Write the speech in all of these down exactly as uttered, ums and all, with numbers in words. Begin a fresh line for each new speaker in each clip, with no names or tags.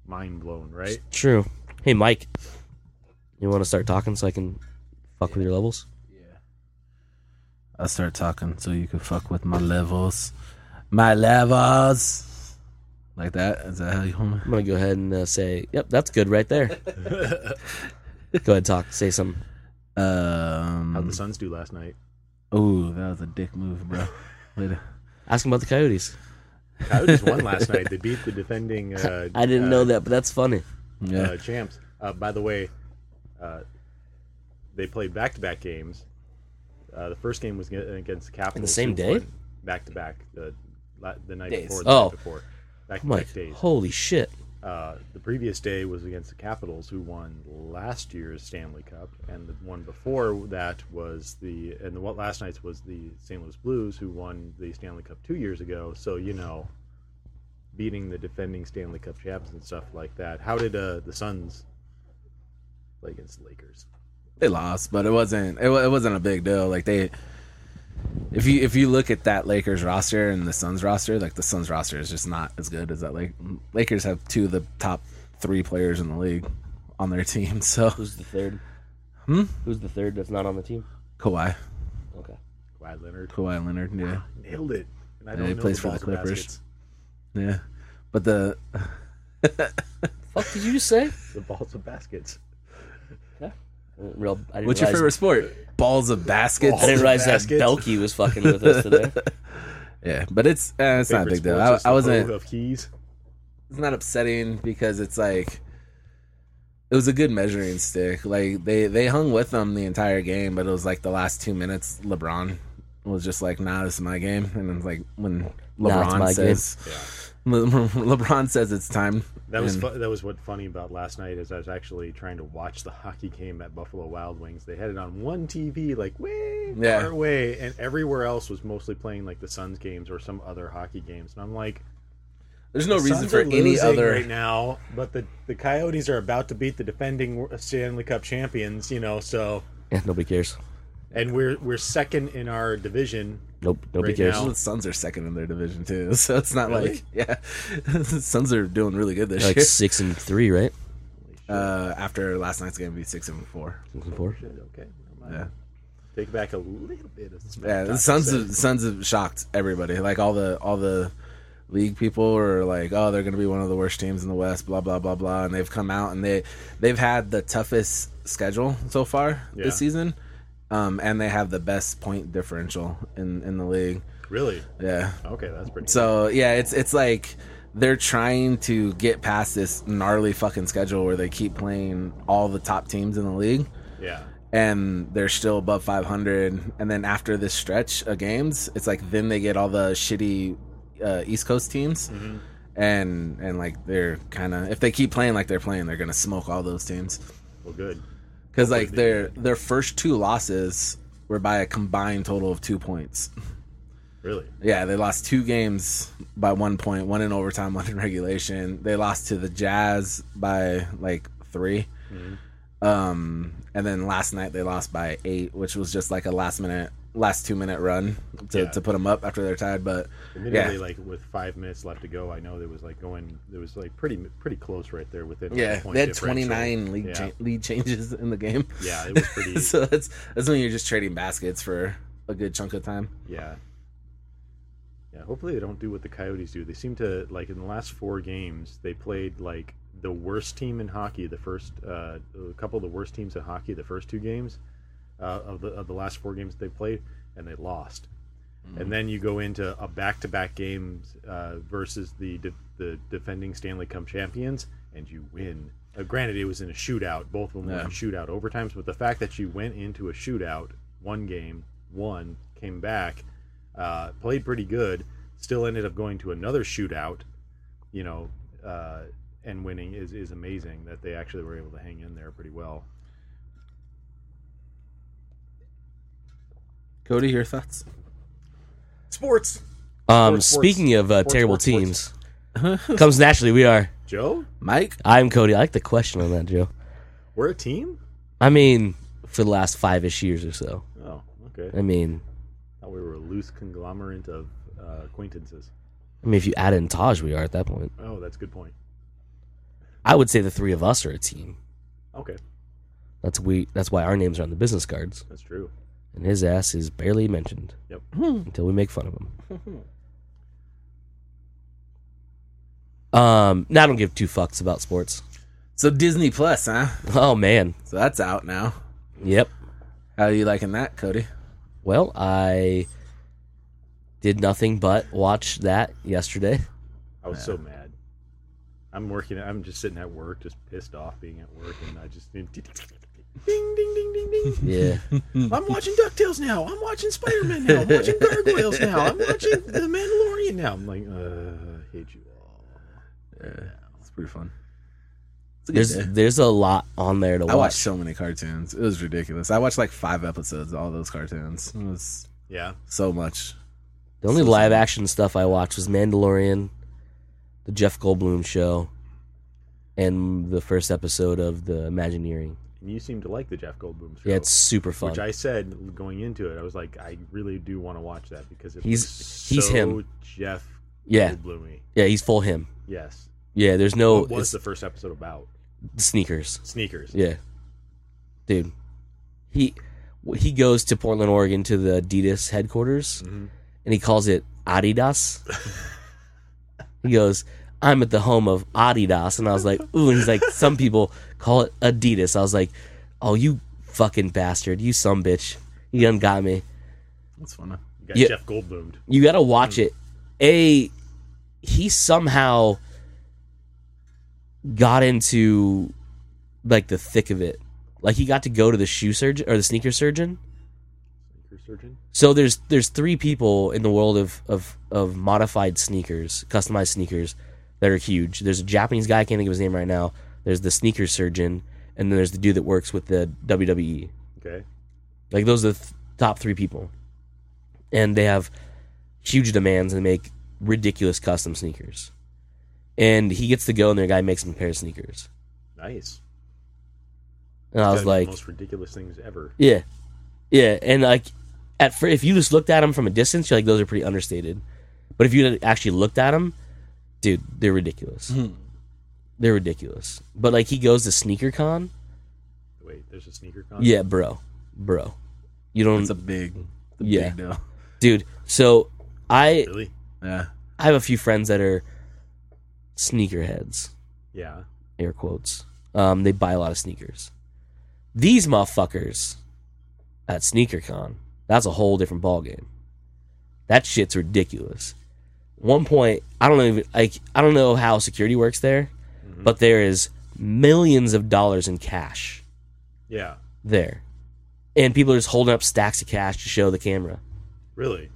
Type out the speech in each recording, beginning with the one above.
mind blown, right?
True. Hey, Mike, you want to start talking so I can fuck yeah. with your levels?
Yeah. I'll start talking so you can fuck with my levels. My levels. Like that? Is that how you want me?
I'm going to go ahead and uh, say, yep, that's good right there. Go ahead, talk. Say something.
Um,
How'd the Suns do last night?
Oh, that was a dick move, bro. Later.
Ask him about the Coyotes.
Coyotes won last night. They beat the defending uh,
I didn't
uh,
know that, but that's funny.
Yeah.
uh, champs. Uh, by the way, uh, they played back-to-back games. Uh, the first game was against the Capitals.
In the same day?
Back-to-back. The, the night
Days.
before. The
oh.
night before. Back-to-back
Mike,
days.
holy shit.
Uh, the previous day was against the Capitals, who won last year's Stanley Cup, and the one before that was the and the what last night's was the Saint Louis Blues, who won the Stanley Cup two years ago. So you know, beating the defending Stanley Cup champs and stuff like that. How did uh, the Suns play against the Lakers?
They lost, but it wasn't it, it wasn't a big deal. Like they, if you if you look at that Lakers roster and the Suns roster, like the Suns roster is just not as good as that. Like Lakers have two of the top three players in the league on their team. So
Who's the third?
Hmm?
Who's the third that's not on the team?
Kawhi,
Okay.
Kawhi Leonard.
Kawhi Leonard, yeah,
Nailed it. And I
Yeah,
don't
he
know
plays
the
for the
balls of
Clippers.
baskets.
yeah. But the
Fuck did you just say?
The balls of baskets.
Real. I didn't
what's your
realize,
favorite sport? Balls of baskets.
I didn't realize that
Baskets.
Belky was fucking with us today.
Yeah, but it's uh, it's not a
Favorite
big deal.
sports
I,
is the
I wasn't.
Vogue of keys.
It's not upsetting because it's like it was a good measuring stick. Like they they hung with them the entire game, but it was like the last two minutes. LeBron was just like, "Nah, this is my game," and it's like when
Nah, it's
LeBron
my
says,
Yeah.
Le- LeBron says it's time.
That was
and-
fu- that was what funny about last night is I was actually trying to watch the hockey game at Buffalo Wild Wings. They had it on one T V, like way
Yeah.
far away, and everywhere else was mostly playing like the Suns games or some other hockey games. And I'm like,
There's no
the
reason
Suns
for
are
any
losing
other.
right now, but the the Coyotes are about to beat the defending Stanley Cup champions. You know, so
Yeah, nobody cares.
and we're we're second in our division.
Nope, nobody
Right
cares.
now.
The Suns are second in their division too, so it's not
Really?
like yeah, the Suns are doing really good this
They're like
year.
six and three, right?
Uh, after last night's game, be six and four.
Six and four.
Shit, okay, never
Yeah.
mind. Take back a little bit of
Yeah, the Suns have, Suns have shocked everybody. Like all the all the league people are like, oh, they're going to be one of the worst teams in the West, blah blah blah blah, and they've come out and they they've had the toughest schedule so far
Yeah.
this season, um, and they have the best point differential in in the league.
Really?
Yeah.
Okay, that's pretty.
So yeah, it's it's like they're trying to get past this gnarly fucking schedule where they keep playing all the top teams in the league.
Yeah.
And they're still above five hundred, and then after this stretch of games, it's like then they get all the shitty uh, East Coast teams,
Mhm.
and and like they're kind of if they keep playing like they're playing, they're gonna smoke all those teams
Well, good.
because like
Hopefully they
their
do.
their first two losses were by a combined total of two points.
Really?
Yeah, they lost two games by one point, one in overtime, one in regulation. They lost to the Jazz by like three.
Mhm.
Um, and then last night they lost by eight, which was just like a last minute, last two minute run to,
Yeah.
to put them up after they're tied. But
Admittedly,
yeah,
like with five minutes left to go, I know there was like going, there was like pretty pretty close right there within.
yeah,
like, point
they had
differential.
twenty-nine lead
Yeah.
cha- lead changes in the game.
Yeah, it was pretty.
So that's that's when you're just trading baskets for a good chunk of time.
Yeah. Yeah, hopefully they don't do what the Coyotes do. They seem to, like, in the last four games, they played, like, the worst team in hockey, the first, uh, a couple of the worst teams in hockey, the first two games uh, of the of the last four games they played, and they lost.
Mm-hmm.
And then you go into a back-to-back games uh, versus the de- the defending Stanley Cup champions, and you win. Uh, granted, it was in a shootout. Both of them were
Yeah.
in shootout overtimes, but the fact that you went into a shootout, one game, won, came back, uh, played pretty good, still ended up going to another shootout, you know, uh, and winning is, is amazing that they actually were able to hang in there pretty well.
Cody, your thoughts?
Sports.
Um,
Sports, sports.
speaking of uh,
Sports,
terrible
sports,
teams, comes naturally. We are.
Joe,
Mike?
I'm Cody. I like the question on that, Joe.
we're a team?
I mean, for the last five-ish years or so.
Oh, okay.
I mean,
Thought we were a loose conglomerate of uh, acquaintances.
I mean, if you add in Taj, we are at that point.
Oh, that's a good point.
I would say the three of us are a team.
Okay,
That's we. That's why our names are on the business cards,
that's true.
and his ass is barely mentioned
Yep.
until we make fun of him. Um, now I don't give two fucks about sports.
So Disney Plus, huh?
Oh man,
So that's out now.
yep.
How are you liking that, Cody?
Well, I did nothing but watch that yesterday.
I was so mad. I'm working. I'm just sitting at work, just pissed off being at work, and I just ding, ding, ding, ding, ding, ding.
Yeah,
I'm watching DuckTales now. I'm watching Spider-Man now. I'm watching Gargoyles now. I'm watching The Mandalorian now. I'm like, uh, I hate you all.
Yeah, it's pretty fun. It's a good
there's
day.
there's a lot on there to watch.
I watched so many cartoons. It was ridiculous. I watched like five episodes of all those cartoons. It was
Yeah.
so much.
The only
So
live
sad.
action stuff I watched was Mandalorian, the Jeff Goldblum show, and the first episode of the Imagineering.
And you seem to like the Jeff Goldblum show.
Yeah, it's super fun.
Which I said going into it, I was like, I really do want to watch that because it
He's-
looks
he's
so
him.
Jeff
Yeah.
Goldblum-y.
Yeah, he's full him.
Yes.
Yeah, there's no
What was
it's
the first episode about?
sneakers.
Sneakers.
Yeah, dude, he he goes to Portland, Oregon, to the Adidas headquarters,
Mhm.
and he calls it Adidas. He goes, "I'm at the home of Adidas," and I was like, "Ooh!" And he's like, "Some people call it Adidas." I was like, "Oh, you fucking bastard! You some bitch! You done got me."
That's funny.
You got
Yeah.
Jeff Goldblum.
You got to watch it. A, he somehow got into like the thick of it. Like he got to go to the shoe surgeon or the sneaker surgeon.
Sneaker surgeon.
So there's there's three people in the world of of of modified sneakers, customized sneakers that are huge. There's a Japanese guy, I can't think of his name right now. There's the sneaker surgeon, and then there's the dude that works with the W W E.
Okay.
Like those are the th- top three people, and they have huge demands and they make ridiculous custom sneakers. And he gets to go, and their guy makes him a pair of sneakers.
Nice.
And I was
Gotta do
like,
the most ridiculous things ever.
yeah, yeah. And like, at fir- if you just looked at them from a distance, you're like, those are pretty understated. But if you actually looked at them, dude, they're ridiculous. They're ridiculous. But like, he goes to SneakerCon.
Wait, there's a sneaker con?
Yeah, bro, bro. You don't,
It's a big, it's a
Yeah.
big deal.
dude. So I
Really?
Yeah.
I have a few friends that are sneakerheads.
Yeah.
Air quotes. Um, they buy a lot of sneakers. These motherfuckers at SneakerCon, that's a whole different ballgame. That shit's ridiculous. One point, I don't even like. I don't know how security works there, but there is millions of dollars in cash
Yeah.
there, and people are just holding up stacks of cash to show the camera.
Really?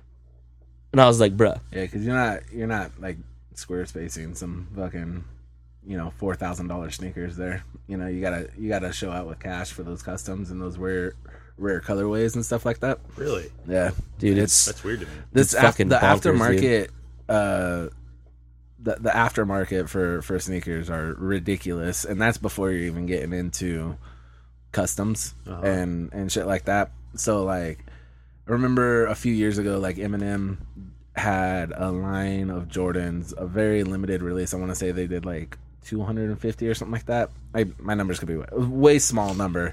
And I was like, bruh,
Yeah, because you're not you're not like Squarespacing some fucking you know four thousand dollar sneakers there. You know you gotta you gotta show out with cash for those customs and those rare rare colorways and stuff like that.
Really?
Yeah,
dude, it's
That's weird to me.
this
It's
af-
fucking
the
bonkers,
aftermarket. Uh, the the aftermarket for for sneakers are ridiculous, and that's before you're even getting into customs
Uh-huh.
and and shit like that. So like, I remember a few years ago, like Eminem had a line of Jordans, a very limited release. I want to say they did like two hundred fifty or something like that. I, my numbers could be way, way small number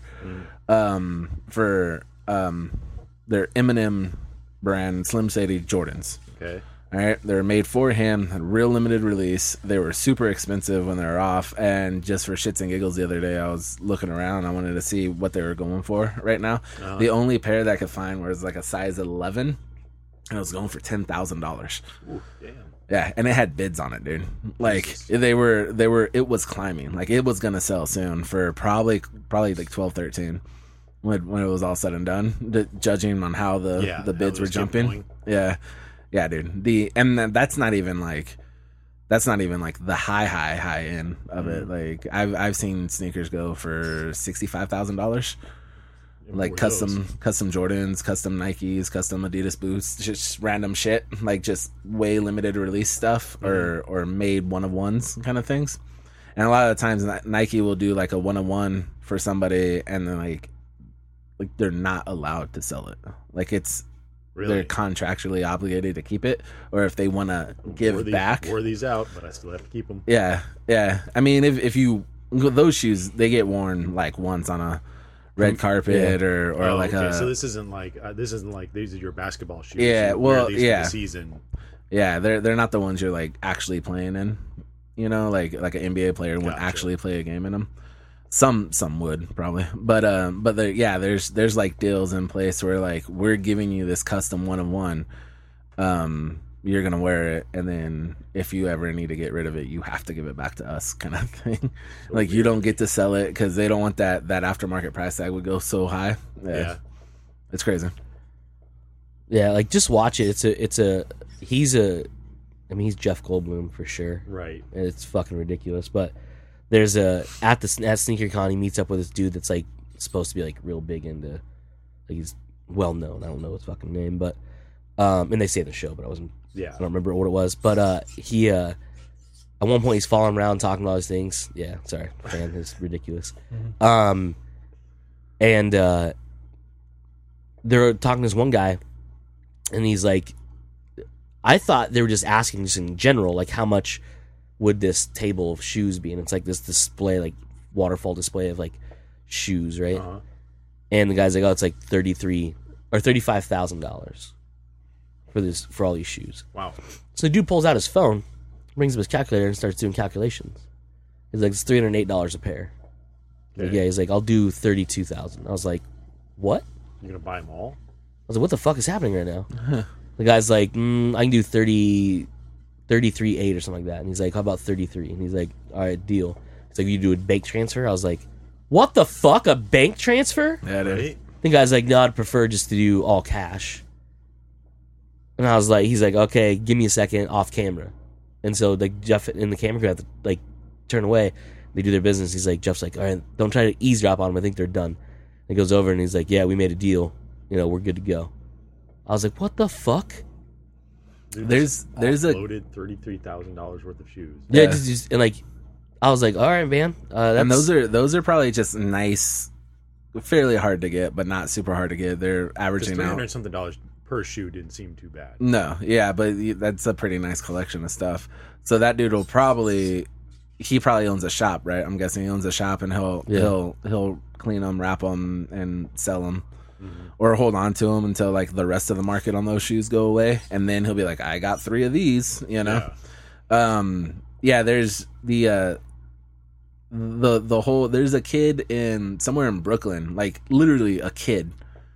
um, for um, their Eminem brand Slim Shady Jordans.
Okay.
All right, they were made for him, a real limited release. They were super expensive when they were off, and just for shits and giggles, the other day I was looking around. I wanted to see what they were going for right now.
Uh-huh.
The only pair that I could find was like a size eleven, and it was going for ten thousand dollars.
Ooh, damn.
Yeah, and it had bids on it, dude. Like
Jesus.
they were, they were. It was climbing. Like it was gonna sell soon for probably, probably like twelve, thirteen. When when it was all said and done, d- judging on how the
Yeah,
the
how
bids
it
were
was getting
jumping.
going.
Yeah, yeah, dude. The and then that's not even like that's not even like the high, high, high end of it. Like I've I've seen sneakers go for sixty five thousand dollars.
And
Like
what were
custom
those?
custom Jordans, custom Nikes, custom Adidas boots, just random shit, like just way limited release stuff or or made one of ones kind of things. And a lot of the times Ni- Nike will do like a one of one for somebody, and then like like they're not allowed to sell it. Like it's
Really?
they're contractually obligated to keep it, or if they want to give
wore these,
back.
Wore these out, but I still have to keep them.
Yeah, yeah. I mean, if if you those shoes, they get worn like once on a red carpet
Yeah.
or or
oh,
like
okay.
a
So this isn't like uh, this isn't like these are your basketball shoes.
Yeah,
You wear
well,
these for
yeah.
the season.
yeah. They're they're not the ones you're like actually playing in. You know, like like an N B A player would
Gotcha.
actually play a game in them. Some some would probably, but um, but there, yeah, there's there's like deals in place where like we're giving you this custom one of one, um, you're gonna wear it, and then if you ever need to get rid of it, you have to give it back to us, kind of thing.
So
like you
weird.
don't get to sell it because they don't want that that aftermarket price tag would go so high. Yeah,
Yeah.
it's crazy.
Yeah, like just watch it. It's a, it's a, he's a, I mean, he's Jeff Goldblum for sure.
Right.
And it's fucking ridiculous. But there's a at the at SneakerCon, he meets up with this dude that's like supposed to be like real big into, like he's well known. I don't know his fucking name, but um, and they say in the show, but I wasn't.
Yeah.
I don't remember what it was. But uh, he uh, at one point he's falling around talking all these things. Yeah, sorry, man, it's ridiculous. Um, and uh, they're talking to this one guy, and he's like, I thought they were just asking just in general, like how much would this table of shoes be? And it's like this display, like waterfall display of like shoes, right?
Uh-huh.
And the guy's like, oh, it's like thirty three or thirty five thousand dollars for this for all these shoes.
Wow.
So the dude pulls out his phone, brings up his calculator, and starts doing calculations. He's like, it's three hundred eight dollars a pair. Like,
Okay.
yeah, he's like, I'll do thirty two thousand. I was like, what?
You're gonna buy them all?
I was like, what the fuck is happening right now? The guy's like, mm, I can do thirty, thirty-three eight or something like that. And he's like, how about thirty-three? And he's like, all right, deal. He's like, you do a bank transfer? I was like, what the fuck? A bank transfer?
Yeah, dude.
Right.
The guy's like, no, I'd prefer just to do all cash. And I was like, he's like, okay, give me a second off camera. And so like Jeff and the camera crew have to like turn away. They do their business. He's like, Jeff's like, all right, don't try to eavesdrop on them. I think they're done. And he goes over and he's like, yeah, we made a deal. You know, we're good to go. I was like, what the fuck?
Dude,
There's-
just
there's a-
loaded thirty-three thousand dollars worth of shoes.
Yeah,
Yeah.
just, just and like, I was like, all right, man. Uh, that's,
And those are those are probably just nice, fairly hard to get, but not super hard to get. They're
Just
averaging
three
out.
hundred something dollars per shoe didn't seem too bad.
No, yeah, but that's a pretty nice collection of stuff. So that dude will probably, he probably owns a shop, right? I'm guessing he owns a shop, and he'll
Yeah.
he'll he'll clean them, wrap them, and sell them,
Mm-hmm.
or hold on to them until like the rest of the market on those shoes go away, and then he'll be like, I got three of these, you know.
Yeah.
Um, yeah, there's the uh, the the whole. There's a kid in somewhere in Brooklyn, like literally a kid,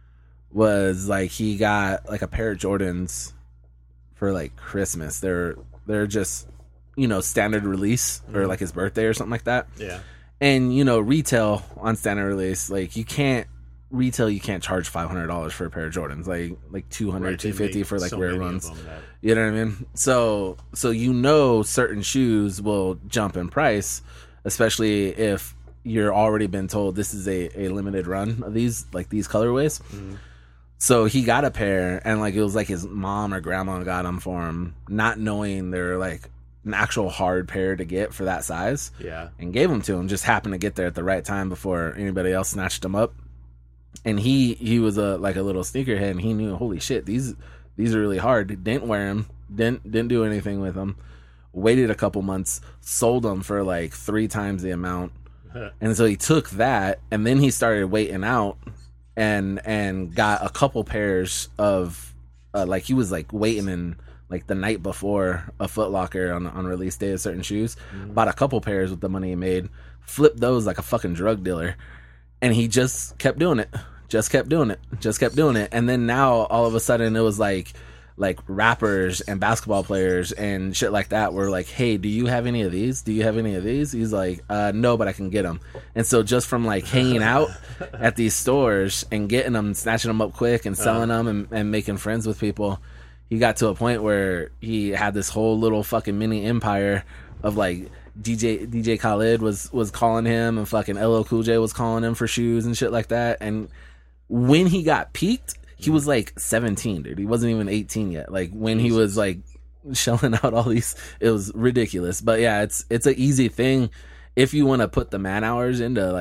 was like he got like a pair of Jordans for like Christmas. They're they're just you know standard release or like his birthday or something like that.
Yeah.
And you know retail on standard release, like you can't retail you can't charge five hundred dollars for a pair of Jordans, like like two hundred,
Right, they
two fifty
make
for like
so
rare
many of
runs.
them that-
You know what I mean? So so you know certain shoes will jump in price, especially if you're already been told this is a, a limited run of these like these colorways.
Mhm.
So he got a pair, and like it was like his mom or grandma got them for him, not knowing they're like an actual hard pair to get for that size,
Yeah.
and gave them to him. Just happened to get there at the right time before anybody else snatched them up. And he he was a like a little sneakerhead, and he knew, holy shit, these these are really hard. Didn't wear them, didn't didn't do anything with them. Waited a couple months, sold them for like three times the amount, and so he took that, and then he started waiting out, and and got a couple pairs of uh, like he was like waiting in like the night before a Foot Locker on on release day of certain shoes.
Mhm.
Bought a couple pairs with the money he made, flipped those like a fucking drug dealer. And he just kept doing it, just kept doing it, just kept doing it. And then now all of a sudden it was like, like rappers and basketball players and shit like that were like, hey, do you have any of these? Do you have any of these? He's like, uh, no, but I can get them. And so just from like hanging out at these stores and getting them, snatching them up quick and selling them and, and making friends with people, he got to a point where he had this whole little fucking mini empire of like, D J D J Khaled was was calling him, and fucking L L Cool J was calling him for shoes and shit like that. And when he got peaked, he was like seventeen, dude. He wasn't even eighteen yet. Like when he was like shelling out all these, it was ridiculous. But yeah, it's it's an easy thing if you want to put the man hours into like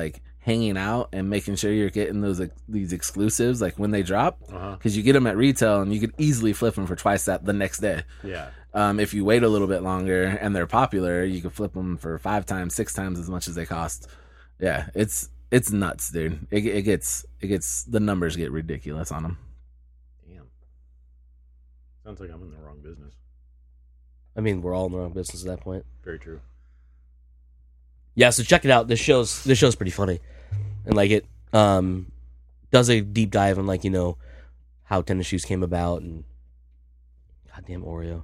hanging out and making sure you're getting those like, these exclusives like when they drop, because
Uh-huh.
you get them at retail and you could easily flip them for twice that the next day.
Yeah.
Um, if you wait a little bit longer and they're popular, you can flip them for five times, six times as much as they cost. Yeah, it's it's nuts, dude. It, it gets it gets the numbers get ridiculous on them.
Damn. Sounds like I'm in the wrong business.
I mean, we're all in the wrong business at that point.
Very true.
Yeah, so check it out. This show's this show's pretty funny, and like it um does a deep dive on like you know how tennis shoes came about and goddamn Oreo,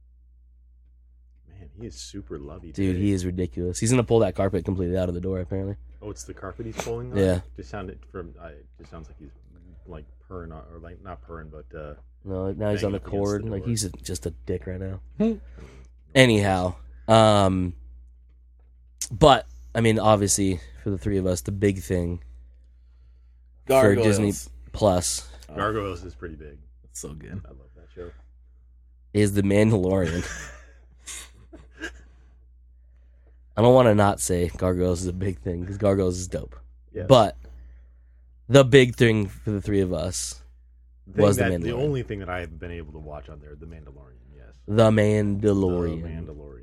Man, he is super lovey.
dude,
today.
he is ridiculous. He's gonna pull that carpet completely out of the door apparently.
Oh, it's the carpet he's pulling. Though?
Yeah.
Just sounded from. I it just sounds like he's like purring or like not purring, but uh,
No, now he's on
Banging
the
up against
cord.
the
Like
door.
he's a, just a dick right now. Anyhow, um, but I mean, obviously, for the three of us, the big thing for Disney Plus
Gargoyles is pretty big.
It's so good.
I love that show.
is The Mandalorian. I don't want to not say Gargoyles is a big thing because Gargoyles is dope.
Yeah.
But the big thing for the three of us
Thing
was The
that, the
Mandalorian.
only thing that I have been able to watch on there, The Mandalorian. Yes.
The Mandalorian.
The Mandalorian.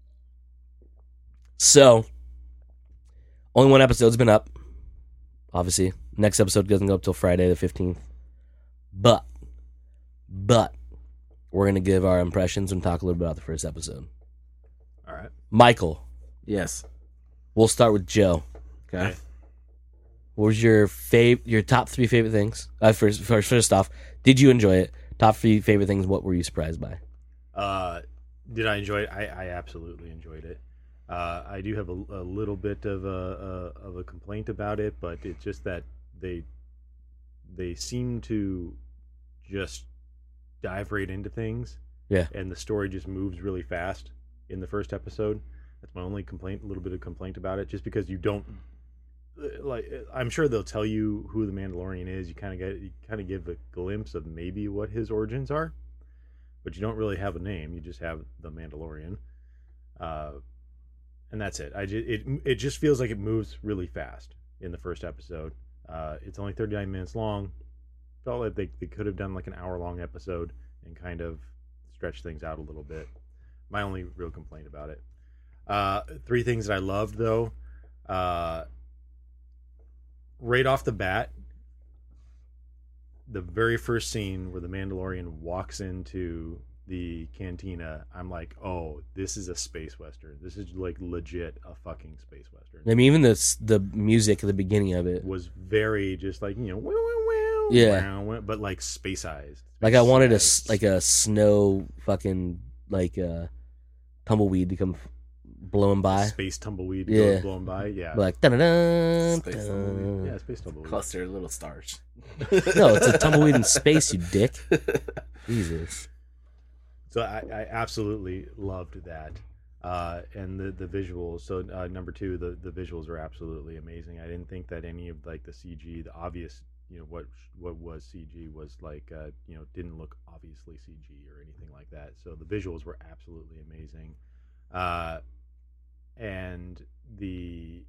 So, only one episode's been up. Obviously, next episode doesn't go up till Friday the fifteenth. But, but we're gonna give our impressions and talk a little bit about the first episode.
All right.
Michael,
Yes.
we'll start with Joe.
Okay.
Okay.
What was your fav- your top three favorite things? Uh, first, first, first off, did you enjoy it? Top three favorite things. What were you surprised by?
Uh, did I enjoy it? I, I absolutely enjoyed it. Uh, I do have a, a little bit of a, a of a complaint about it, but it's just that they they seem to just dive right into things.
Yeah.
And the story just moves really fast in the first episode. That's my only complaint. A little bit of complaint about it, just because you don't like. I'm sure they'll tell you who the Mandalorian is. You kind of get you kind of give a glimpse of maybe what his origins are, but you don't really have a name. You just have the Mandalorian. Uh, and that's it. I just, it it just feels like it moves really fast in the first episode. Uh, it's only thirty-nine minutes long. Felt like they, they could have done like an hour long episode and kind of stretch things out a little bit. My only real complaint about it. Uh, three things that I loved though. Uh, right off the bat, the very first scene where the Mandalorian walks into the cantina, I'm like, oh, this is a space western. This is like legit a fucking space western.
I mean, even the the music at the beginning of it,
Was very just like, you know, wow, wow, wow,
Yeah.
wow, wow, but like space-ized.
like I wanted a s-
Space-ized.
like a snow fucking like uh, tumbleweed to come f- blowing by,
space tumbleweed
Yeah.
yeah. blowing by. Yeah.
like dun dun
Space
dun.
tumbleweed.
yeah, space tumbleweed.
Cluster little stars.
No, it's a tumbleweed in space, you dick. Jesus.
So I, I absolutely loved that. Uh, and the, the visuals. So uh, number two, the, the visuals are absolutely amazing. I didn't think that any of like the C G, the obvious, you know, what what was C G was like, uh, you know, didn't look obviously C G or anything like that. So the visuals were absolutely amazing. Uh, and the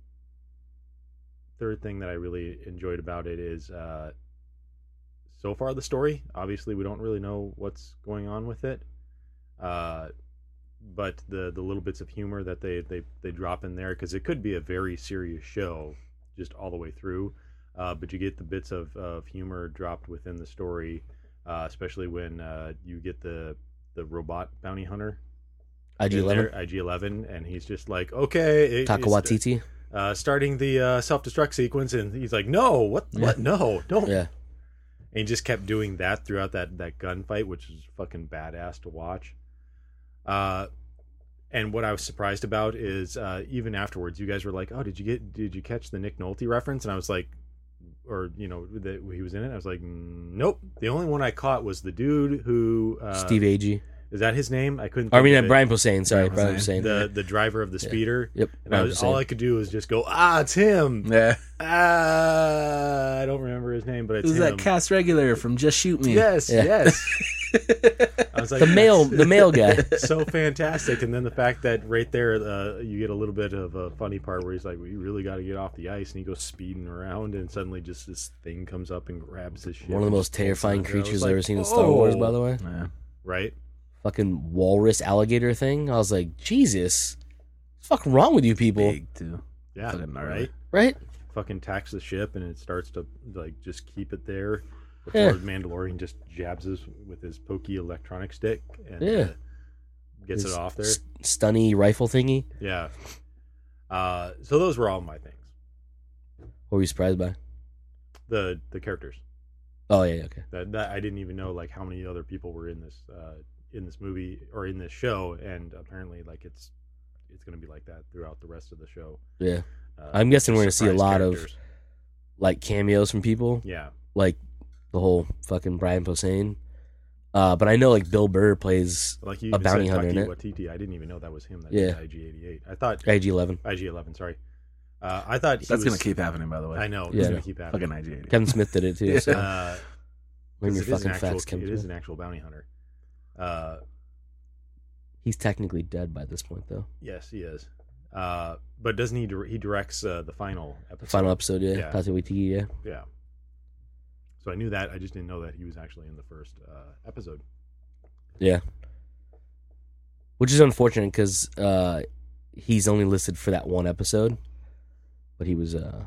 third thing that I really enjoyed about it is uh, so far the story. Obviously, we don't really know what's going on with it. Uh, but the the little bits of humor that they they, they drop in there, because it could be a very serious show just all the way through, uh, but you get the bits of, of humor dropped within the story, uh, especially when uh, you get the the robot bounty hunter
I G
in
eleven,
there, I G eleven, and he's just like, okay, it,
Taika
it's,
Waititi.
uh, starting the uh, self destruct sequence, and he's like, no, what what, no, don't.
Yeah,
And he just kept doing that throughout that, that gunfight, which is fucking badass to watch. Uh, and what I was surprised about is uh, even afterwards, you guys were like, "Oh, did you get? Did you catch the Nick Nolte reference?" And I was like, or you know, that he was in it. I was like, "Nope." The only one I caught was the dude who uh,
Steve Agee.
Is that his name? I couldn't.
I
think
mean,
of
uh,
it.
Brian Posehn. Sorry,
Brian
Brian
Posehn.
Posehn.
the the driver of the speeder.
Yep.
And I was, all I could do was just go, "Ah, it's him."
Yeah.
Ah, I don't remember his name, but it's
Who's
him.
that cast regular from Just Shoot Me?
Yes,
Yeah.
yes. I was like,
The male,
"That's
the male guy.
so fantastic." And then the fact that right there, uh, you get a little bit of a funny part where he's like, "We really got to get off the ice," and he goes speeding around, and suddenly just this thing comes up and grabs his shit.
One of the
and
most
just pulls
terrifying
it under. I was
creatures
like,
I've ever seen in Star Wars, by the way.
Yeah.
Right?
Fucking walrus alligator thing. I was like, Jesus, what's the fuck wrong with you people?
Big too.
Yeah,
Fucking gnarly.
right.
Right?
Fucking tacks the ship, and it starts to like just keep it there before
Yeah.
the Mandalorian just jabs us with his pokey electronic stick and
Yeah.
uh, gets
His
it off there.
s- stunny rifle thingy.
Yeah. Uh, so those were all my things.
What were you surprised by?
The the characters
Oh yeah, okay.
that, that I didn't even know like how many other people were in this uh, in this movie or in this show, and apparently like it's it's going to be like that throughout the rest of the show.
Yeah.
Uh,
I'm guessing we're gonna see a
surprise
lot of
characters.
like cameos from people,
yeah.
like the whole fucking Brian Posehn. Uh, but I know like Bill Burr plays
Like you
a
even
bounty
said
hunter in
Taiki
it.
Waititi. I didn't even know that was him. That
Yeah.
did I G eighty-eight. I thought
I G eleven.
I G eleven. Sorry, uh, I thought he
That's
was,
gonna keep happening, by the way.
I know it's
Yeah.
gonna keep happening.
Fucking I G eighty.
Kevin Smith did it too. So
Uh,
learn
'cause
your
it is an
fucking
actual,
facts, Kevin
it is
Smith.
an actual bounty hunter. Uh,
He's technically dead by this point, though.
yes, he is. Uh, but doesn't he? Dir- he directs uh, the final
The
episode.
final episode, yeah.
Yeah.
Taika Waititi, yeah.
Yeah. So I knew that. I just didn't know that he was actually in the first uh, episode.
Yeah. Which is unfortunate because uh, he's only listed for that one episode, but he was uh,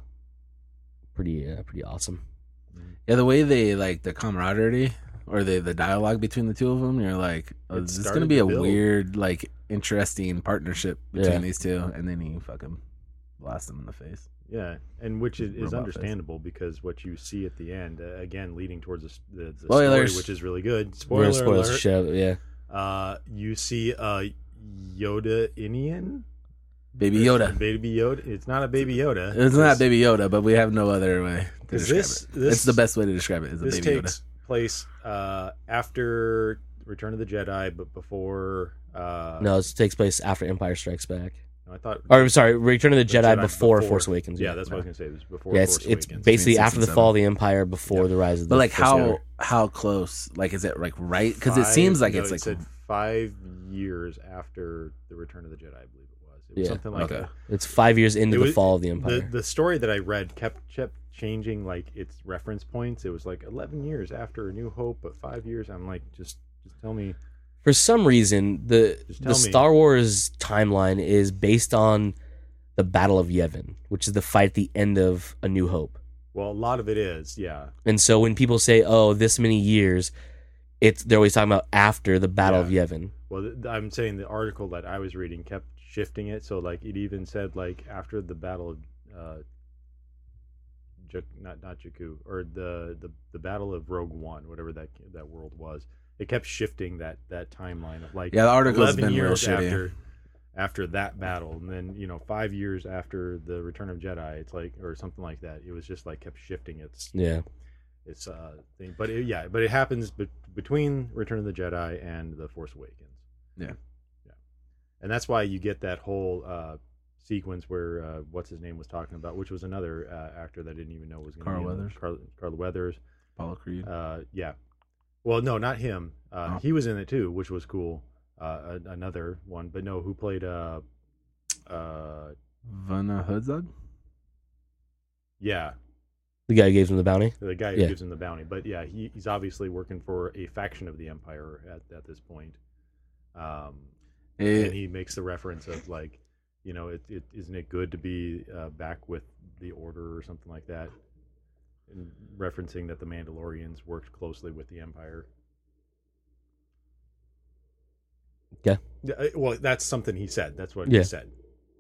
pretty uh, pretty awesome.
Yeah, the way they like the camaraderie or the the dialogue between the two of them, you're like, oh,
It
this is
started
gonna be
to
a
build.
weird, like, interesting partnership between
Yeah.
these two, and then he fucking blasts him in the face.
Yeah, and which is, is
Robot face.
understandable because what you see at the end, uh, again, leading towards the, s- the, the
Spoilers.
story, which is really good.
We're
Spoiler
gonna spoil the
alert.
show, yeah.
Uh, you see a Yoda Inian,
Baby Yoda.
baby Yoda. It's not a baby Yoda.
It's not Baby Yoda, but we have no other way to
'Cause
describe
this-
it.
this-
it's the best way to describe it. Is a
This
Baby
takes
Yoda.
place uh, after Return of the Jedi, but before. Uh,
No, it takes place after Empire Strikes Back.
I thought.
Or, sorry, Return of the,
The
Jedi,
Jedi
before,
before-
Force Awakens.
Yeah, that's what I was gonna say. It was before
Yeah, it's,
Force
it's
Awakens.
basically
Between
after
six
the
and
fall of the Empire, before
Yeah.
the rise of the
But like
First
how
Order.
how close? Like, is it like right? Because it
Five-
seems like
no,
it's
it
like
said five years after the Return of the Jedi. I believe it was. It was
Yeah.
something like
Okay.
that.
It's five years into
It
the
was-
fall of the Empire.
The the story that I read kept kept changing like its reference points. It was like eleven years after A New Hope, but five years. I'm like, just just tell me.
For some reason, the
Just
the
tell me.
Star Wars timeline is based on the Battle of Yavin, which is the fight at the end of A New Hope.
Well, a lot of it is, yeah.
And so when people say, "Oh, this many years," it's they're always talking about after the Battle of Yavin.
Well, th- I'm saying the article that I was reading kept shifting it. So, like, it even said, like, after the Battle of, uh, J- not not Jakku, or the, the the Battle of Rogue One, whatever that that world was. It kept shifting that that timeline of like
Yeah, the article's
eleven
been real
years
shitty.
after after that battle, and then you know five years after the Return of Jedi. It's like or something like that. It was just like kept shifting its
Yeah,
its uh thing. But it, yeah, but it happens be- between Return of the Jedi and the Force Awakens.
Yeah.
Yeah, and that's why you get that whole uh, sequence where uh, what's his name was talking about, which was another uh, actor that I didn't even know was going to
Carl
be in
Weathers.
The, Carl, Carl Weathers.
Apollo Creed.
Uh, yeah. Well, no, not him. Uh,
Oh.
He was in it too, which was cool. Uh, a- another one, but no, who played? Uh, uh,
Vanna Hudzog?
yeah,
the guy who gave him the bounty.
the guy who
Yeah.
gives him the bounty. But yeah, he, he's obviously working for a faction of the Empire at at this point. Um,
It-
and he makes the reference of like, you know, it, it isn't it good to be uh, back with the Order or something like that, and referencing that the Mandalorians worked closely with the Empire.
Yeah.
Yeah, uh, well, that's something he said. That's what
Yeah.
he said.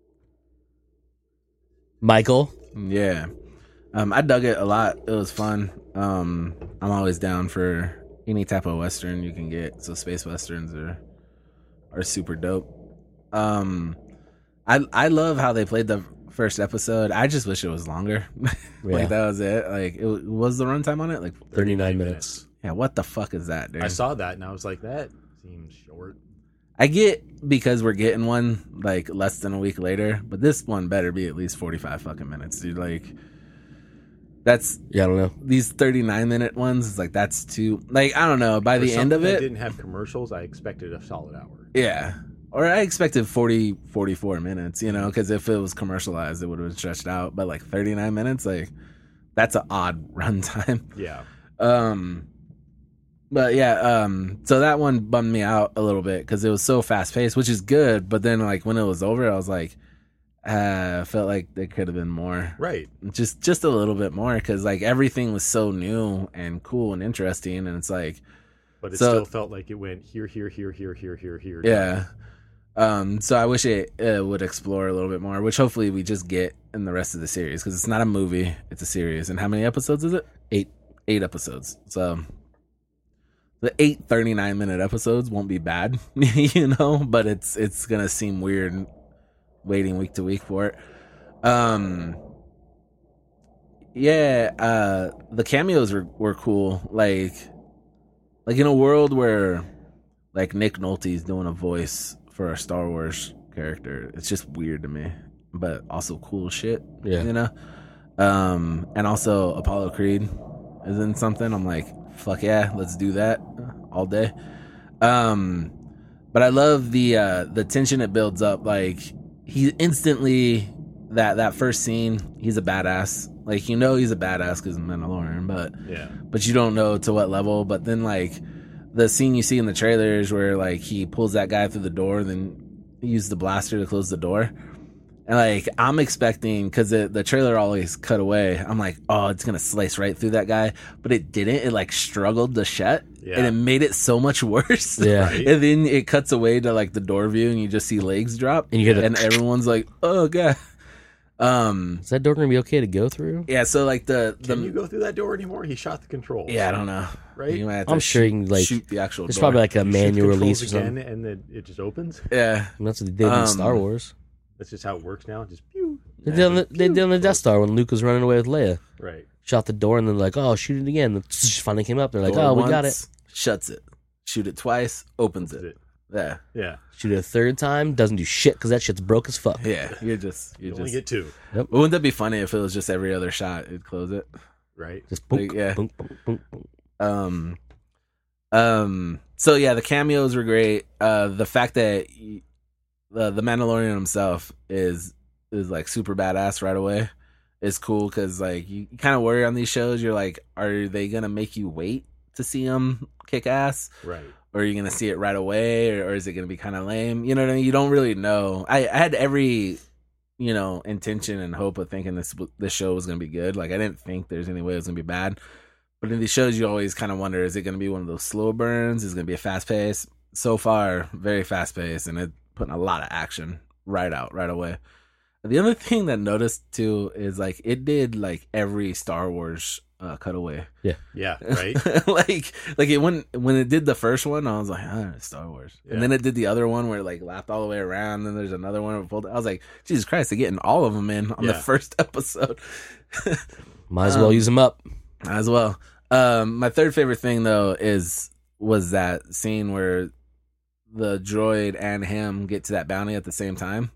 Michael,
Yeah. Um, I dug it a lot. It was fun. Um, I'm always down for any type of Western you can get. So space Westerns are are super dope. Um, I I love how they played the first episode. I just wish it was longer.
Yeah.
Like that was it. Like it was, was the runtime on it? Like
thirty-nine minutes.
yeah, what the fuck is that, dude?
I saw that and I was like, that seems short.
I get because we're getting one like less than a week later, but this one better be at least forty-five fucking minutes, dude. Like That's
Yeah, I don't know.
these thirty-nine minute ones. It's like that's too like I don't know. By
For
the end of
something that
it,
didn't have commercials. I expected a solid hour.
yeah. Or I expected forty, forty-four minutes. You know, because if it was commercialized, it would have been stretched out. But like thirty-nine minutes, like that's an odd runtime.
Yeah.
Um, but yeah, um, so that one bummed me out a little bit because it was so fast paced, which is good. But then, like when it was over, I was like, uh, I felt like there could have been more,
Right.
just just a little bit more, because like everything was so new and cool and interesting, and it's like,
But it
So-
still felt like it went here, here, here, here, here, here, here.
yeah. Um, so I wish it uh, would explore a little bit more, which hopefully we just get in the rest of the series, because it's not a movie, it's a series. And how many episodes is it?
Eight.
Eight episodes. So the eight thirty-nine minute episodes won't be bad, you know, but it's it's gonna seem weird waiting week to week for it. Um, yeah, uh, the cameos were, were cool. Like, like in a world where like Nick Nolte's doing a voice for a Star Wars character, it's just weird to me, but also cool shit.
Yeah.
You know. Um, and also Apollo Creed is in something. I'm like, fuck yeah, let's do that all day. Um, but I love the uh, the tension it builds up. Like he instantly that that first scene, he's a badass. Like you know he's a badass because Mandalorian, but
Yeah.
but you don't know to what level. But then like the scene you see in the trailers where like he pulls that guy through the door, then he uses the blaster to close the door. And like I'm expecting, because the, the trailer always cut away, I'm like, oh, it's gonna slice right through that guy, but it didn't. It like struggled to shut,
Yeah.
and it made it so much worse.
Yeah.
Right.
And then it cuts away to like the door view, and you just see legs drop,
And you hear the-
and everyone's like, oh god. Um.
Is that door gonna be okay to go through?
Yeah. So like the the
Can you go through that door anymore? He shot the controls.
yeah, I don't know.
Right?
You might have to
I'm sure you
shoot,
can, like-
shoot the actual.
There's
door.
probably like a
You shoot
manual
controls
release or
again,
something.
and then it just opens.
yeah.
And that's what they did
Um,
in Star Wars.
That's just how it works now. Just pew.
They did, on the, they did on the
Pew.
Death Star when Luke was running away with Leia.
Right.
Shot the door and then like, oh, shoot it again. The finally came up. They're like,
Door
oh, we got it.
once, Shuts it. Shoot it twice. Opens
Is
it.
it?
Yeah.
Yeah.
Shoot it a third time. Doesn't do shit because that shit's broke as fuck.
Yeah. You're just. You
You only
just.
get two.
But wouldn't that be funny if it was just every other shot? It'd close it.
Right.
Just boom,
Like, yeah.
boom, boom, boom, boom.
Um, um. So yeah, the cameos were great. Uh, the fact that y- the the Mandalorian himself is is like super badass right away is cool, because like you, you kind of worry on these shows. You're like, are they gonna make you wait to see him kick ass,
Right.
or are you gonna see it right away, or, or is it gonna be kind of lame? You know what I mean? You don't really know. I, I had every you know intention and hope of thinking this this show was gonna be good. Like I didn't think there's any way it was gonna be bad. But in these shows, you always kind of wonder: is it going to be one of those slow burns? Is it going to be a fast pace? So far, very fast pace, and it putting a lot of action right out, right away. The other thing that I noticed too is like it did like every Star Wars uh, cutaway.
Yeah. Right.
like like it when when it did the first one, I was like, ah, it's Star Wars.
Yeah.
And then it did the other one where it like laughed all the way around. And there's another one where it pulled. I was like, Jesus Christ, they're getting all of them in on the
Yeah.
first episode.
Might as well
Um,
use them up.
As well. Um, my third favorite thing though is was that scene where the droid and him get to that bounty at the same time,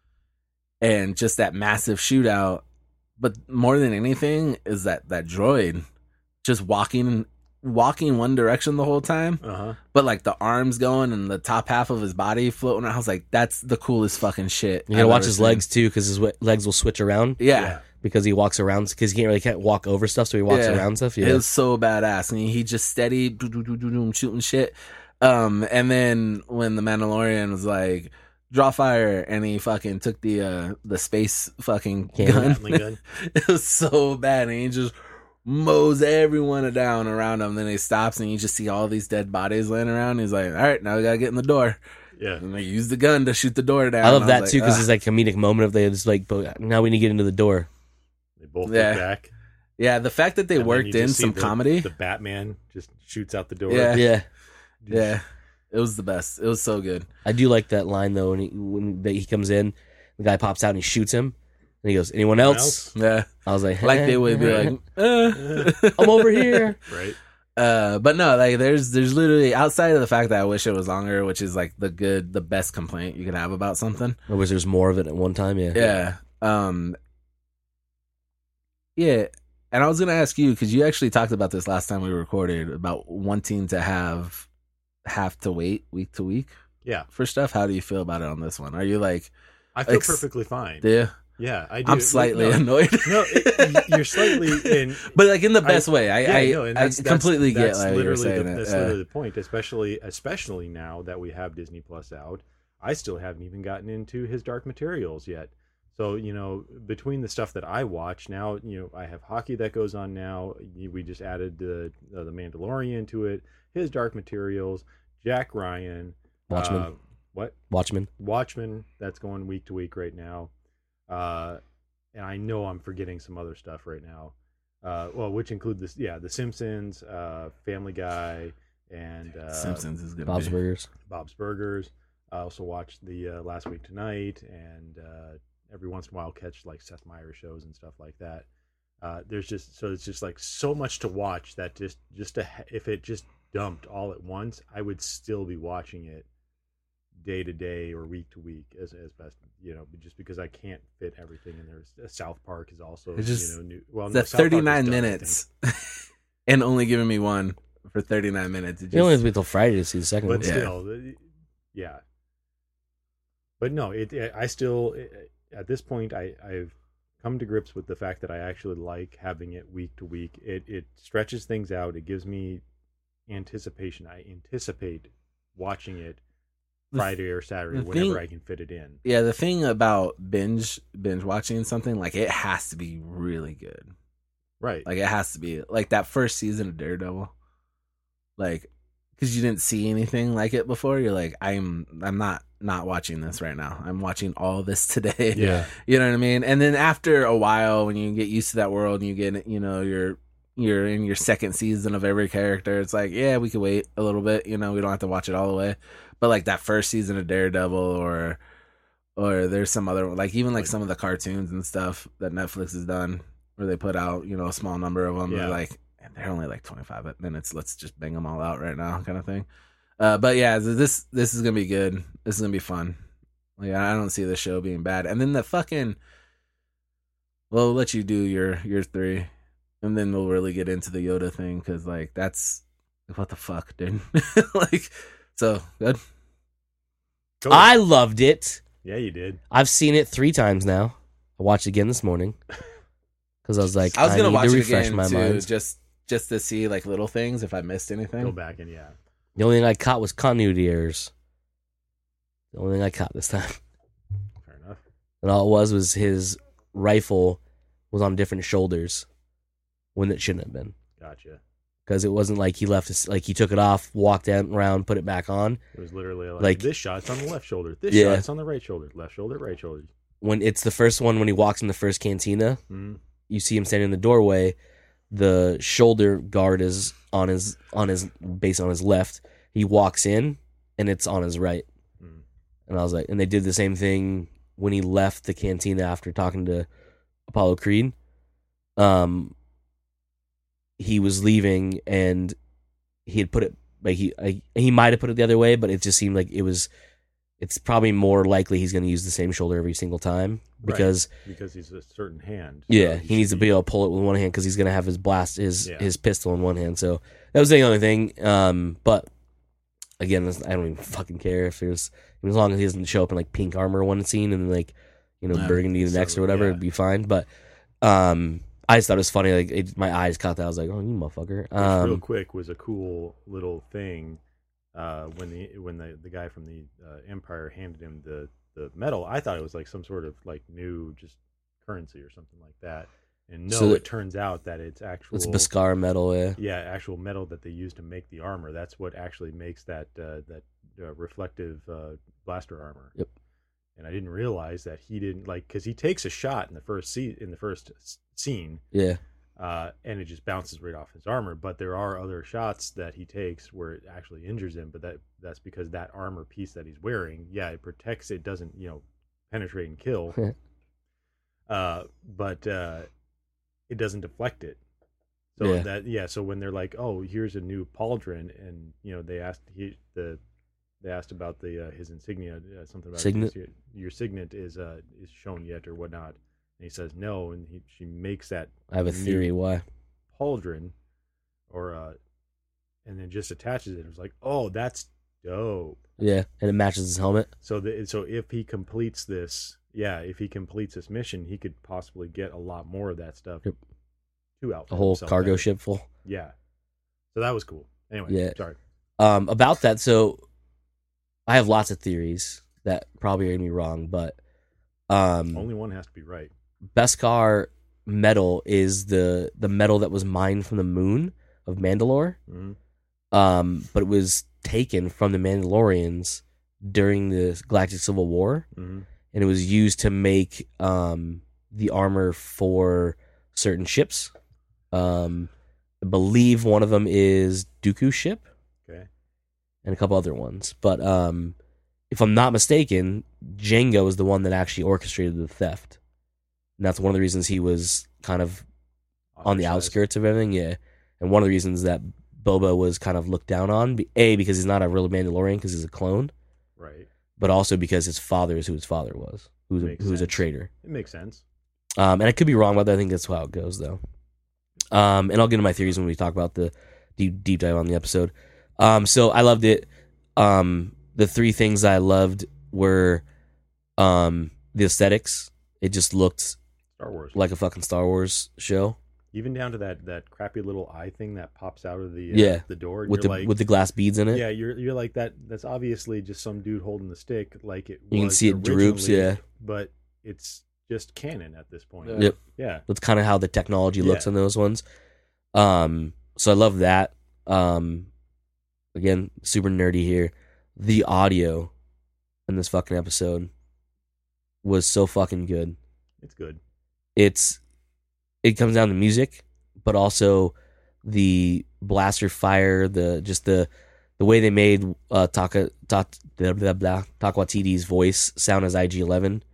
and just that massive shootout. But more than anything is that that droid just walking walking one direction the whole time,
Uh huh.
but like the arms going and the top half of his body floating around. I was like, that's the coolest fucking shit.
You gotta
I've
watch
ever
his
seen.
legs too, because his w- legs will switch around
Yeah.
because he walks around because he can't really can't walk over stuff, so he walks
Yeah.
around stuff.
It
Yeah,
was so badass. And he just steady doo, doo, doo, doo, doo, shooting shit. Um, and then when the Mandalorian was like, draw fire, and he fucking took the uh the space fucking
Cannon.
gun.
Gatling gun.
It was so bad, and he just mows everyone down around him. Then he stops, and you just see all these dead bodies laying around. He's like, all right, now we gotta get in the door.
Yeah.
And they use the gun to shoot the door down.
I love
was
that
like,
too because
"Ugh."
it's like comedic moment of they just like, but now we need to get into the door.
They both
Yeah.
look back.
Yeah, the fact that they
And then
worked
you
in
just see
some
the-
comedy.
The Batman just shoots out the door.
Yeah.
Yeah,
Yeah, it was the best. It was so good.
I do like that line though when he when they, he comes in, the guy pops out and he shoots him, and he goes, "Anyone
Anyone
else?"
Yeah.
I was like,
Like they would be like, uh.
"I'm over here."
Right.
uh, but no, like there's there's literally outside of the fact that I wish it was longer, which is like the good, the best complaint you could have about something.
I wish there's more of it at one time. Yeah,
Yeah. Um. Yeah, and I was gonna ask you because you actually talked about this last time we recorded about wanting to have have to wait week to week
Yeah,
for stuff. How do you feel about it on this one? Are you like,
I feel
Ex-
perfectly fine.
yeah?
Yeah, I do.
I'm slightly
no,
annoyed.
No, it, you're slightly in,
but like in the best
I-
way. I
yeah,
I,
no, and
I
that's,
completely
that's,
get
that's
like you're
literally
saying
the,
it.
That's
Uh,
literally the point, especially especially now that we have Disney Plus out. I still haven't even gotten into his Dark Materials yet. So, you know, between the stuff that I watch now, you know, I have hockey that goes on now. We just added the uh, the Mandalorian to it. His Dark Materials, Jack Ryan,
Watchmen.
Uh, what?
Watchmen.
Watchmen. That's going week to week right now. Uh, and I know I'm forgetting some other stuff right now. Uh, well, which include this, yeah, The Simpsons, uh, Family Guy, and uh,
Simpsons is gonna
Bob's
be.
Burgers.
Bob's Burgers. I also watched the uh, Last Week Tonight, and uh, every once in a while catch like Seth Meyers shows and stuff like that. Uh, there's just so it's just like so much to watch that just just to, if it just dumped all at once, I would still be watching it day to day or week to week as as best, you know, just because I can't fit everything in there. South Park is also
It's just-
you know new. Well, no,
The
South Park is
thirty-nine
done, I
minutes, and only giving me one for thirty-nine minutes. It
You only have
just,
to wait till Friday to see the second
but
one.
Yeah.
still, the- yeah. But no, it, it. I still, at this point, I I've come to grips with the fact that I actually like having it week to week. It it stretches things out. It gives me anticipation. I anticipate watching it
The-
Friday or Saturday
the
whenever
thing-
I can fit it in.
yeah, the thing about binge binge watching something, like it has to be really good.
Right.
Like it has to be like that first season of Daredevil, like because you didn't see anything like it before. You're like, I'm I'm not not watching this right now. I'm watching all this today.
Yeah.
You know what I mean? And then after a while, when you get used to that world and you get, you know, you're you're in your second season of every character, it's like, yeah, we could wait a little bit. You know, we don't have to watch it all the way. But like that first season of Daredevil, or or there's some other, like even like some of the cartoons and stuff that Netflix has done, where they put out, you know, a small number of them.
Yeah.
They're like, they're only like twenty-five minutes. Let's just bang them all out right now, kind of thing. Uh, but yeah, this this is gonna be good. This is gonna be fun. Like I don't see the show being bad. And then the fucking, well, we'll let you do your your three, and then we'll really get into the Yoda thing because like that's what the fuck, dude. Like, so good.
Go.
I loved it.
yeah, you did.
I've seen it three times now. I watched it again this morning because I was like,
I was gonna
need
watch
to
it
refresh
again
my
too,
mind.
just just to see like little things if I missed anything.
Go back and yeah.
The only thing I caught was continuity errors. The only thing I caught this time.
Fair enough.
And all it was was his rifle was on different shoulders when it shouldn't have been.
Gotcha.
Because it wasn't like he left, his, like he took it off, walked down, around, put it back on.
It was literally like,
Like-
this shot's on the left shoulder. This
Yeah.
shot's on the right shoulder. Left shoulder, right shoulder.
When it's the first one, when he walks in the first cantina,
Mm-hmm.
you see him standing in the doorway. The shoulder guard is on his on his base on his left. He walks in, and it's on his right.
Mm.
And I was like, and they did the same thing when he left the cantina after talking to Apollo Creed. Um, he was leaving, and he had put it like he I, he might have put it the other way, but it just seemed like it was. It's probably more likely he's going to use the same shoulder every single time because
Because he's a certain hand.
yeah,
So
he needs to
should
be able to pull it with one hand because he's going to have his blast his
Yeah.
his pistol in one hand. So that was the only thing. Um, but again, I don't even fucking care if there's as long as he doesn't show up in like pink armor one scene and like you know
Yeah,
burgundy the
so,
next or whatever,
yeah.
it'd be fine. But um, I just thought it was funny. Like it, my eyes caught that. I was like, oh, you motherfucker.
Which real
Um,
quick was a cool little thing uh, when the when the, the guy from the uh, Empire handed him the, the medal. I thought it was like some sort of like new just currency or something like that. And no,
So that-
it turns out that it's actual
it's Beskar metal. Yeah,
yeah actual metal that they use to make the armor. That's what actually makes that uh, that uh, reflective uh, blaster armor.
Yep.
And I didn't realize that he didn't like because he takes a shot in the first se- in the first s- scene.
yeah.
Uh, and it just bounces right off his armor. But there are other shots that he takes where it actually injures him. But that that's because that armor piece that he's wearing, yeah, it protects. It doesn't, you know, penetrate and kill. uh, but uh, it doesn't deflect it. So
Yeah.
that yeah. So when they're like, oh, here's a new pauldron, and you know they asked he the they asked about the uh, his insignia, uh, something about
Signet?
Your, your signet is uh is shown yet or whatnot. he says no, and he, she makes that.
I have a theory why.
Pauldron, or uh, and then just attaches it. It was like, oh, that's dope.
Yeah, and it matches his helmet.
So the, so if he completes this, yeah, if he completes this mission, he could possibly get a lot more of that stuff.
Yep.
To outfit
A whole
himself
cargo
better.
ship full.
Yeah. So that was cool. Anyway,
Yeah.
sorry.
Um, about that, so I have lots of theories that probably are gonna be wrong, but um,
Only one has to be right.
Beskar metal is the the metal that was mined from the moon of Mandalore.
Mm-hmm.
Um, but it was taken from the Mandalorians during the Galactic Civil War,
Mm-hmm.
and it was used to make um, the armor for certain ships. Um, I believe one of them is Dooku's ship,
Okay.
and a couple other ones. But um, if I'm not mistaken, Jango is the one that actually orchestrated the theft, and that's one of the reasons he was kind of on the
Ostracized.
outskirts of everything. Yeah, and one of the reasons that Boba was kind of looked down on, a because he's not a real Mandalorian because he's a clone,
Right.
but also because his father is who his father was, who's a,
Makes
who's a
sense.
traitor.
It makes sense.
Um, and I could be wrong about that. I think that's how it goes, though. Um, and I'll get into my theories when we talk about the deep deep dive on the episode. Um, so I loved it. Um, the three things I loved were um, the aesthetics. It just looked
Star Wars.
like a fucking Star Wars show
Even down to that, that crappy little eye thing that pops out of the uh,
Yeah.
the door.
with the
you're like,
with the glass beads in it.
yeah, you're you're like that. That's obviously just some dude holding the stick, like it.
You can
was
see it droops,
originally,
yeah.
but it's just canon at this point.
Yeah.
Yep.
Yeah.
That's kind of how the technology looks
Yeah.
on those ones. Um, so I love that. Um, again, super nerdy here. The audio in this fucking episode was so fucking good.
It's good.
It's it comes down to music, but also the blaster fire, the just the the way they made uh, Taka ta, blah, blah, blah, Taika Waititi's voice sound as I G eleven.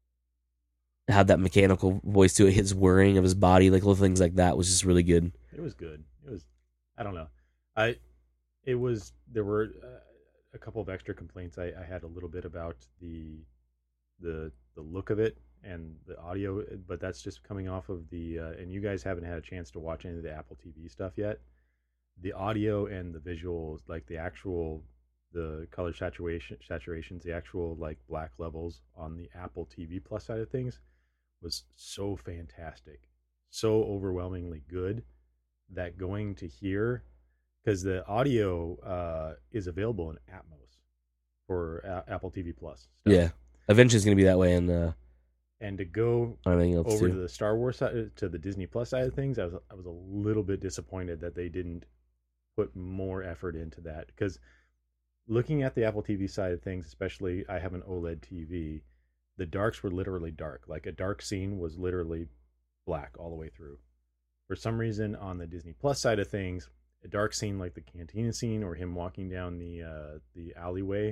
Had that mechanical voice to it, his whirring of his body, like little things like that was just really good.
It was good. It was. I don't know. I. It was. There were uh, a couple of extra complaints I, I had a little bit about the, the the look of it and the audio, but that's just coming off of the. Uh, and you guys haven't had a chance to watch any of the Apple T V stuff yet. The audio and the visuals, like the actual, the color saturation saturations, the actual like black levels on the Apple T V Plus side of things, was so fantastic, so overwhelmingly good that going to here, because the audio uh, is available in Atmos for a- Apple T V Plus stuff.
Yeah, eventually it's gonna be that way, and uh,
and to go
on everything else
over
too.
to the Star Wars side, to the Disney Plus side of things, I was I was a little bit disappointed that they didn't put more effort into that, because looking at the Apple T V side of things, especially I have an OLED T V, the darks were literally dark. Like a dark scene was literally black all the way through. For some reason, on the Disney Plus side of things, a dark scene like the cantina scene or him walking down the uh, the alleyway,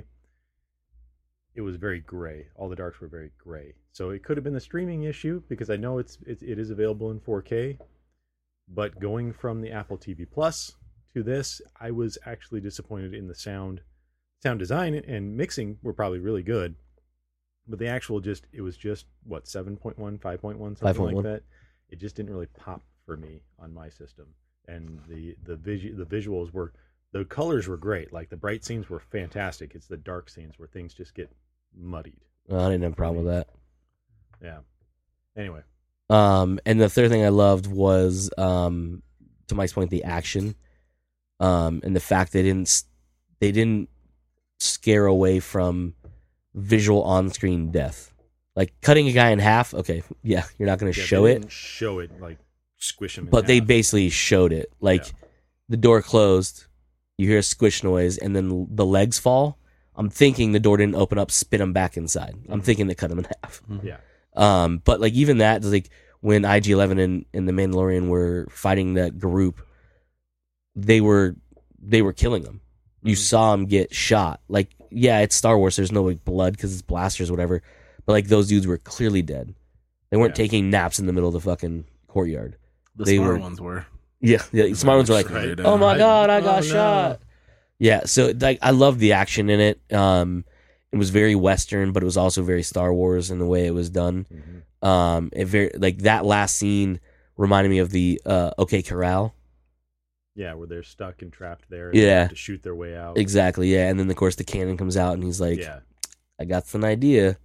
it was very gray. All the darks were very gray. So it could have been the streaming issue, because I know it's it, it is available in four K. But going from the Apple T V Plus to this, I was actually disappointed in the sound. Sound design and mixing were probably really good. But the actual just, it was just, what, seven point one, five point one, something
five point one.
like that. It just didn't really pop for me on my system. And the the visu- the visuals were, the colors were great. Like the bright scenes were fantastic. It's the dark scenes where things just get muddied.
Uh, I didn't have a problem with that.
Yeah. Anyway.
Um, and the third thing I loved was, um, to Mike's point, the action, um, and the fact they didn't s- they didn't scare away from visual on-screen death. Like cutting a guy in half, okay, yeah, you're not going to
Yeah,
show
they
it,
didn't show it, like squish him in
but they
half.
basically showed it. Like
Yeah.
the door closed, you hear a squish noise, and then the legs fall. I'm thinking the door didn't open up, spit him back inside. I'm
Mhm.
thinking they cut him in half.
Yeah.
Um, but like even that, like when I G eleven and, and the Mandalorian were fighting that group, they were they were killing them. You
Mhm.
saw them get shot. Like yeah, it's Star Wars. There's no like blood because it's blasters or whatever. But like those dudes were clearly dead. They weren't
Yeah.
taking naps in the middle of the fucking courtyard.
The
They
smart
were-
ones were.
Yeah, yeah. Smart ones were like,
Right.
oh my
I-
god, I
oh,
got
no.
shot. Yeah, so like I love the action in it. Um, It was very Western, but it was also very Star Wars in the way it was done.
Mm-hmm.
Um, it very like that last scene reminded me of the uh, OK Corral.
Yeah, where they're stuck and trapped there. And
Yeah.
they have to shoot their way out.
Exactly, yeah. And then, of course, the cannon comes out, and he's like,
Yeah.
I got an idea.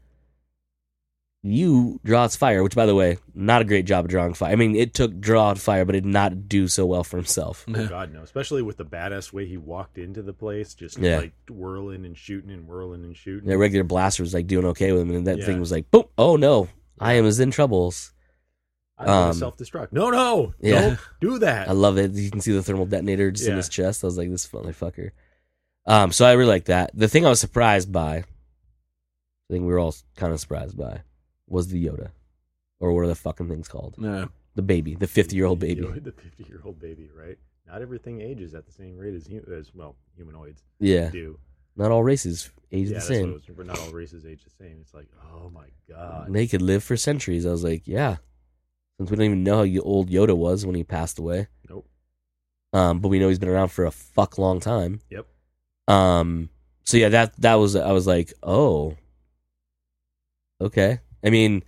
You draw its fire, which, by the way, not a great job of drawing fire. I mean, it took draw fire, but it did not do so well for himself.
Oh, God, no. Especially with the badass way he walked into the place, just
Yeah.
like whirling and shooting and whirling and shooting.
The regular blaster was like doing okay with him, and that
Yeah.
thing was like, boom, oh no, I am as in troubles.
I want
um,
to self-destruct. No, no.
Yeah.
Don't do that.
I love it. You can see the thermal detonator just in
Yeah.
his chest. I was like, this motherfucker. Um, so I really like that. The thing I was surprised by, I think we were all kind of surprised by, was the Yoda. Or what are the fucking things called?
Yeah.
The baby, the fifty-year-old baby.
The fifty-year-old baby, right? Not everything ages at the same rate as, hu- as well, humanoids
Yeah.
do.
Not all races age
Yeah,
the
that's what
same.
it was. Not all races age the same. It's like, oh my God.
They could live for centuries. I was like, yeah. Since we don't even know how old Yoda was when he passed away.
Nope.
Um, but we know he's been around for a fuck long time.
Yep.
Um. So yeah, that that was I was like, oh, okay. I mean,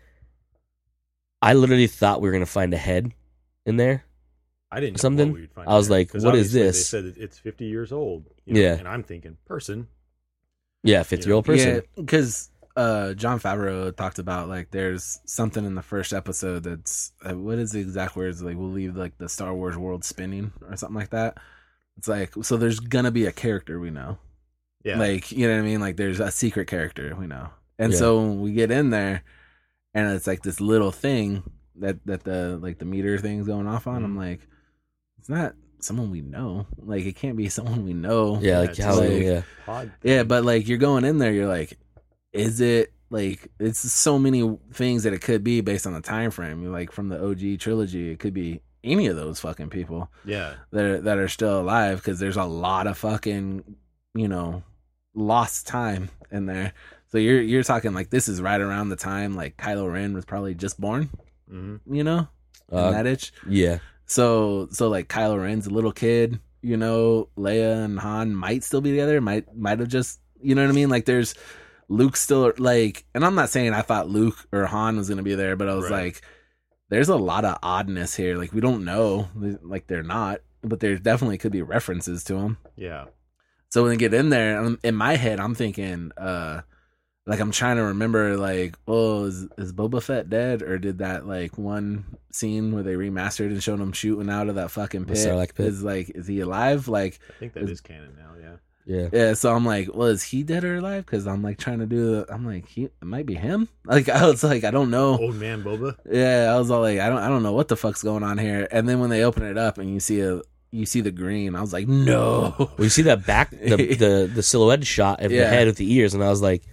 I literally thought we were gonna find a head in there.
I didn't know
Something?
what we'd find
I was
there,
like,
'cause
what is
obviously
this?
They said it- it's fifty years old. You know,
Yeah.
And I'm thinking, person.
Yeah, fifty year old person.
Yeah, because uh, John Favreau talked about like there's something in the first episode that's uh, what is the exact words like we'll leave like the Star Wars world spinning or something like that. It's like so there's gonna be a character we know,
Yeah.
like you know what I mean. Like there's a secret character we know, and
Yeah.
so when we get in there, and it's like this little thing that that the like the meter thing's going off on. I'm like, it's not someone we know. Like it can't be someone we know.
Yeah, like
it's
how?
like-
yeah,
Pod
Yeah,
thing.
but like you're going in there, you're like, is it like it's so many things that it could be based on the time frame. You're like from the O G trilogy, it could be any of those fucking people
Yeah.
that are, that are still alive because there's a lot of fucking you know lost time in there. So you're you're talking like this is right around the time like Kylo Ren was probably just born,
hmm
you know, in
Uh,
that itch.
yeah,
So so like Kylo Ren's a little kid, you know, Leia and Han might still be together, might might have just you know what I mean? Like there's Luke still like and I'm not saying I thought Luke or Han was gonna be there, but I was
Right.
like, there's a lot of oddness here. Like we don't know. Like they're not, but there definitely could be references to them.
Yeah.
So when they get in there, I'm- in my head, I'm thinking, uh, like I'm trying to remember, like, oh, is, is Boba Fett dead, or did that like one scene where they remastered and showed him shooting out of that fucking
The
pit?
Sarlacc pit.
Is like, is he alive? Like,
I think that
Is-
is canon now. Yeah.
yeah.
yeah. So I'm like, well, is he dead or alive? Because I'm like trying to do. The, I'm like, he it might be him. Like I was like, I don't know.
Old man Boba.
Yeah, I was all like, I don't, I don't know what the fuck's going on here. And then when they open it up and you see a, you see the green, I was like, no.
Well, you see that back the the, the silhouette shot of the
Yeah.
head with the ears, and I was like,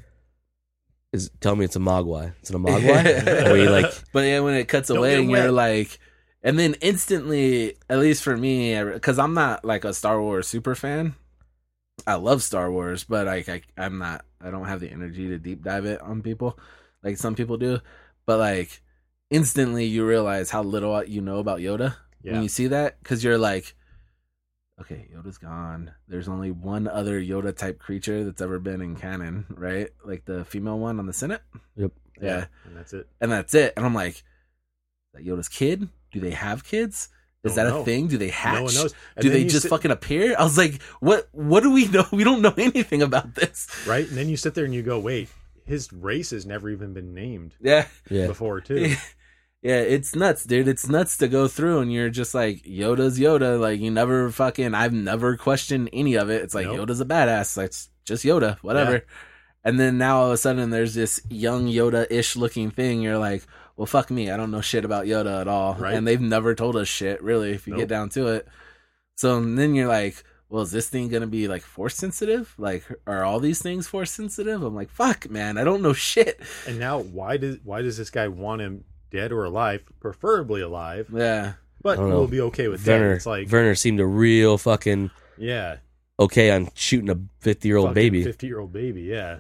"Is tell me it's a Mogwai? It's a Mogwai?" Where you like,
but yeah, when it cuts
Don't
away
get
and you're
wet.
like, and then instantly, at least for me, because I'm not like a Star Wars super fan. I love Star Wars, but like I, I'm not. I don't have the energy to deep dive it on people, like some people do. But like instantly, you realize how little you know about Yoda
Yeah.
when you see that, because you're like, okay, Yoda's gone. There's only one other Yoda type creature that's ever been in canon, right? Like the female one on the Senate.
Yep.
Yeah.
And that's it.
And that's it. And I'm like, is that Yoda's kid? Do they have kids? Is
Don't
that a
know.
thing? Do they hatch?
No one knows. And
Do
then
they
you
just
sit-
fucking appear? I was like, what what do we know? We don't know anything about this.
Right? And then you sit there and you go, wait, his race has never even been named
Yeah.
yeah,
before, too.
Yeah, it's nuts, dude. It's nuts to go through and you're just like, Yoda's Yoda. Like, you never fucking, I've never questioned any of it. It's like,
Nope.
Yoda's a badass. Like, it's just Yoda, whatever.
Yeah.
And then now all of a sudden there's this young Yoda-ish looking thing. You're like, well, fuck me. I don't know shit about Yoda at all.
Right.
And they've never told us shit, really, if you
Nope.
get down to it. So then you're like, well, is this thing going to be like force sensitive? Like, are all these things force sensitive? I'm like, fuck, man. I don't know shit.
And now, why does why does this guy want him dead or alive? Preferably alive,
Yeah.
but
I don't know.
we'll be okay with that.
Werner.
It's like,
Werner seemed a real fucking
yeah,
okay on shooting a fifty year old baby.
fifty year old baby, yeah.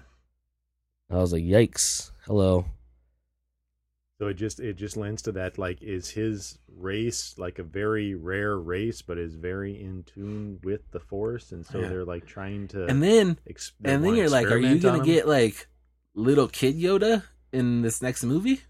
I was like, yikes! Hello.
So it just it just lends to that, like, is his race, like a very rare race, but is very in tune with the Force, and so
Yeah.
they're like trying to.
And then,
ex- they
and then
wanna
you're like, are you
experiment on
gonna
them?
get like little kid Yoda in this next movie?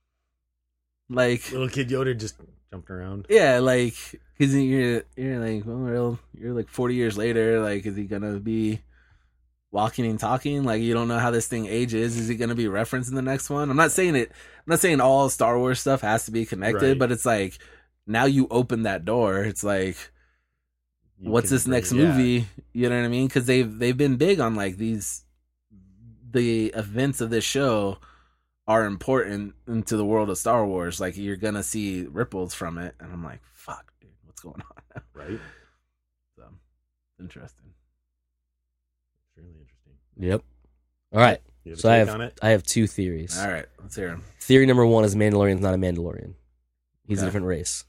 Like,
little kid Yoda just jumping around?
yeah, like, because you're you're like, well, you're like forty years later. Like, is he gonna be walking and talking? Like, you don't know how this thing ages. Is he gonna be referenced in the next one? I'm not saying it. I'm not saying all Star Wars stuff has to be connected,
Right.
but it's like now you open that door. It's like,
You
what's
can
this
bring-
next
yeah.
movie? You know what I mean? Because they've they've been big on like these the events of this show are important into the world of Star Wars. Like, you're gonna see ripples from it, and I'm like, fuck, dude, what's going on?
Right?
So interesting.
Extremely interesting.
Yep. All right.
You have a
So I
take
have
on it?
I have two theories.
All right, let's hear him.
Theory number one is Mandalorian's not a Mandalorian. He's a
Okay.
different race.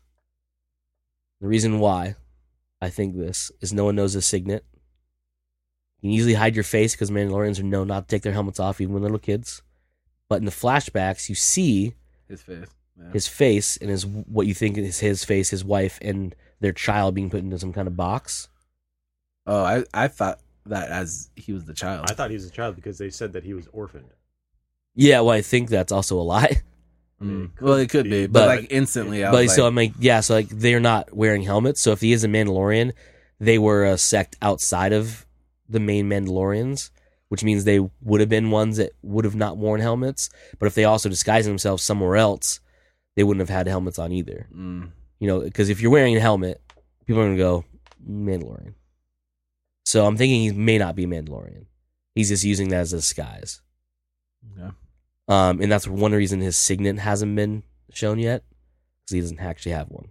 The reason why I think this is no one knows his signet. You can easily hide your face because Mandalorians are known not to take their helmets off even when they're little kids. But in the flashbacks, you see
His face. Yeah.
his face and his what you think is his face, his wife, and their child being put into some kind of box.
Oh, I I thought that as he was the child.
I thought he was a child because they said that he was orphaned.
Yeah, well, I think that's also a lie.
I mean,
Mm.
it could
Well, it could be,
be,
but,
but-
like instantly, I
But
was
so
like,
I'm like, yeah, so like they're not wearing helmets. So if he is a Mandalorian, they were a sect outside of the main Mandalorians, which means they would have been ones that would have not worn helmets. But if they also disguised themselves somewhere else, they wouldn't have had helmets on either.
mm,
You know, because if you're wearing a helmet, people are gonna go Mandalorian. So I'm thinking he may not be Mandalorian. He's just using that as a disguise.
yeah.
Um, and that's one reason his signet hasn't been shown yet, because he doesn't actually have one.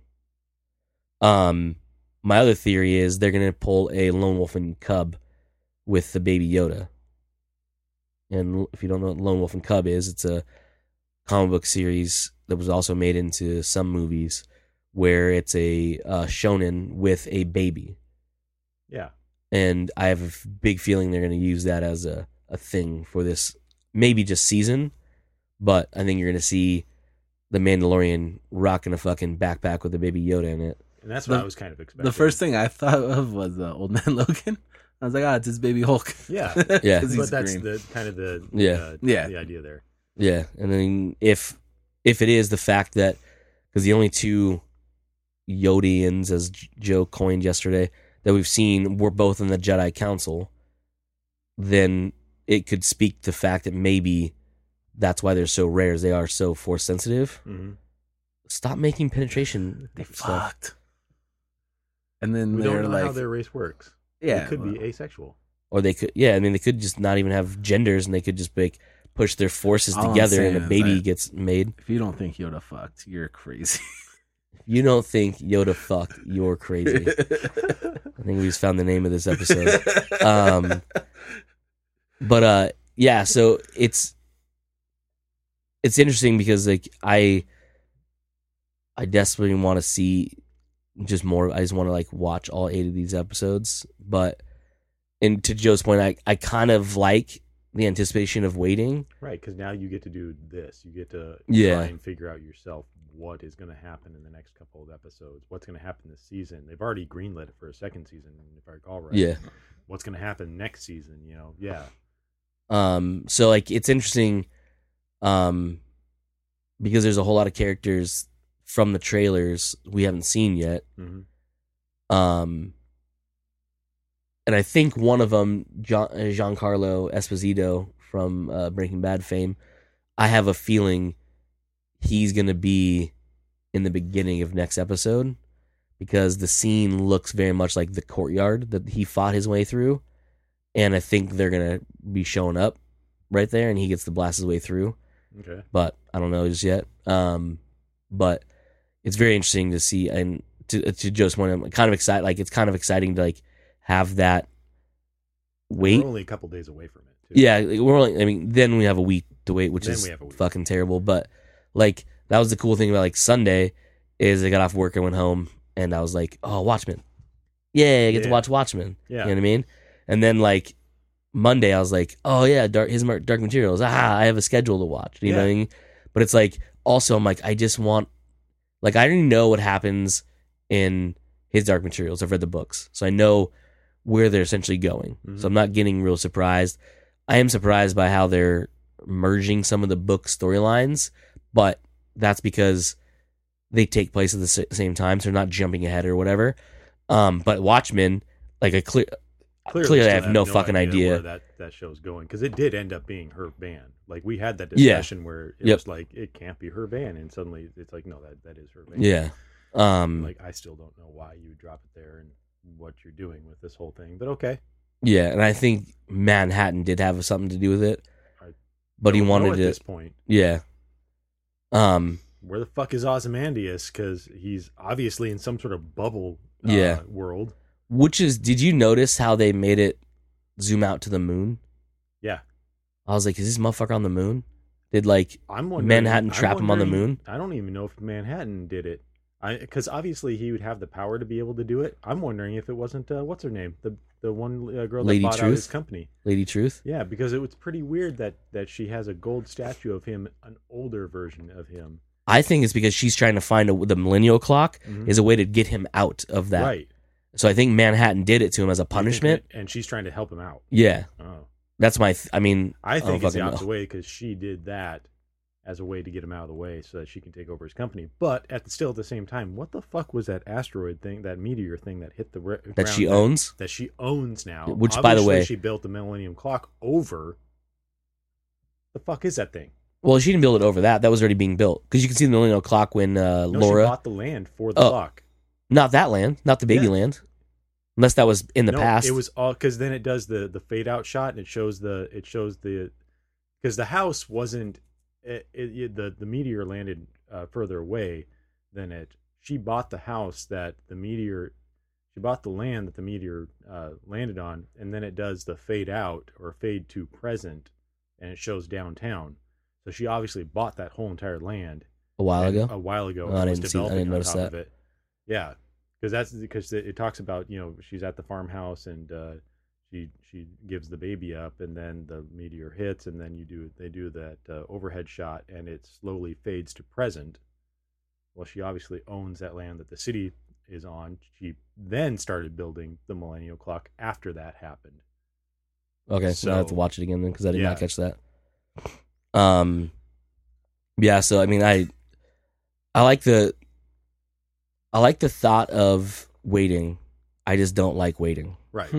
Um, my other theory is they're gonna pull a lone wolf and cub with the baby Yoda. And if you don't know what Lone Wolf and Cub is, it's a comic book series that was also made into some movies, where it's a uh, shonen with a baby.
Yeah.
And I have a f- big feeling they're going to use that as a, a thing for this, maybe just season, but I think you're going to see the Mandalorian rocking a fucking backpack with a baby Yoda in it.
And that's what
The-
I was kind of expecting.
The first thing I thought of was uh, Old Man Logan. I was like, ah, it's his baby Hulk.
Yeah.
Yeah.
'Cause he's
But that's
green.
the kind of the
Yeah.
uh,
Yeah.
the idea there.
Yeah, and then if if it is the fact that, because the only two Yodians, as J- Joe coined yesterday, that we've seen were both in the Jedi Council, then it could speak to the fact that maybe that's why they're so rare, is they are so force sensitive.
Mm-hmm.
Stop making penetration
They
stuff.
fucked. And then
We
they're
don't know
like,
how their race works.
yeah,
It could
well,
be asexual.
Or they could, yeah, I mean, they could just not even have genders, and they could just like push their forces
All I'm
together, and a
saying is
baby
that-
gets made.
if you don't think Yoda fucked, you're crazy.
You don't think Yoda fucked? You're crazy. I think we just found the name of this episode. Um, but uh, yeah, so it's it's interesting because like I I desperately want to see just more. I just want to like watch all eight of these episodes. But and to Joe's point, I I kind of like the anticipation of waiting.
Right, because now you get to do this. You get to
Yeah.
try and figure out yourself what is going to happen in the next couple of episodes. What's going to happen this season? They've already greenlit it for a second season, if I recall right.
Yeah.
What's going to happen next season? You know, yeah.
Um, so like it's interesting, um, because there's a whole lot of characters from the trailers we haven't seen yet.
Mm-hmm.
Um, and I think one of them, Gian- uh, Giancarlo Esposito from uh, Breaking Bad fame, I have a feeling he's gonna be in the beginning of next episode, because the scene looks very much like the courtyard that he fought his way through, and I think they're gonna be showing up right there, and he gets to blast his way through.
Okay.
But I don't know just yet. Um, but it's very interesting to see, and to to Joe's point, I'm kind of excited. Like it's kind of exciting to like have that wait.
We're only a couple days away from it, too.
Yeah, like, we're only. I mean, then we have a week to wait, which
Then
is
we have a week.
fucking terrible. But like that was the cool thing about like Sunday is I got off work, I went home, and I was like, oh, Watchmen, yeah, I get to
Yeah.
watch Watchmen.
Yeah.
You know what I mean? And then like Monday, I was like, oh yeah, Dark his Mar- Dark Materials. Ah, I have a schedule to watch. You know
Yeah.
what I mean? But it's like also I'm like I just want Like, I already know what happens in his Dark Materials. I've read the books, so I know where they're essentially going.
Mhm.
So I'm not getting real surprised. I am surprised by how they're merging some of the book storylines, but that's because they take place at the sa- same time, so they're not jumping ahead or whatever. Um, but Watchmen, like a clear, clearly, I
still
have no fucking idea.
where that, that show's going, because it did end up being her van. Like, we had that
Yeah.
discussion where it
Yep.
was like, it can't be her van, and suddenly it's like, no, that, that is her van.
Yeah. Um,
Like, I still don't know why you would drop it there and what you're doing with this whole thing, but okay.
yeah, and I think Manhattan did have something to do with it,
I
but he
Don't know
wanted
at
it.
this point.
Yeah. Um.
Where the fuck is Ozymandias? Because he's obviously in some sort of bubble uh,
Yeah.
world.
Which is, did you notice how they made it zoom out to the moon?
Yeah.
I was like, is this motherfucker on the moon? Did like
I'm wondering,
Manhattan
I'm
trap him on the
wondering-
moon?
I don't even know if Manhattan did it. I because obviously he would have the power to be able to do it. I'm wondering if it wasn't uh, what's her name, the the one uh, girl that
Lady
bought out
Truth?
his company.
Lady Truth?
Yeah, because it was pretty weird that that she has a gold statue of him, an older version of him.
I think it's because she's trying to find a, the millennial clock
Mhm.
is a way to get him out of that.
Right.
So I think Manhattan did it to him as a punishment.
and she's trying to help him out.
Yeah,
Oh,
that's my. Th- I mean,
I
don't
think it's the
fucking
opposite
know.
way, because she did that as a way to get him out of the way so that she can take over his company. But at the, still at the same time, what the fuck was that asteroid thing, that meteor thing that hit the re-
that
ground
she owns.
that she owns now?
Which, by the
Obviously,
way-
she built the Millennium Clock over. The fuck is that thing?
Well, she didn't build it over that. That was already being built because you can see the millennial clock when uh,
No,
Laura,
she bought the land for the
Oh.
clock.
not that land, not the baby
Yeah.
land, unless that was in the
no,
past.
it was all because then it does the the fade out shot and it shows the it shows the because the house wasn't it, it, it- the the meteor landed uh, further away than it. She bought the house that the meteor. She bought the land that the meteor uh, landed on, and then it does the fade out or fade to present, and it shows downtown. So she obviously bought that whole entire land
a while
and-
ago.
A while ago,
Oh, I
and was
didn't see- I
developing
didn't
on
notice
top
that.
of it. Yeah, because that's because it, it talks about, you know, she's at the farmhouse and uh, she she gives the baby up, and then the meteor hits, and then you do they do that uh, overhead shot, and it slowly fades to present. Well, she obviously owns that land that the city is on. She then started building the millennial clock after that happened.
Okay, so I have to
So-
watch it again then because I did
Yeah.
not catch that. Um, yeah. So I mean, I I like the I like the thought of waiting. I just don't like waiting.
Right.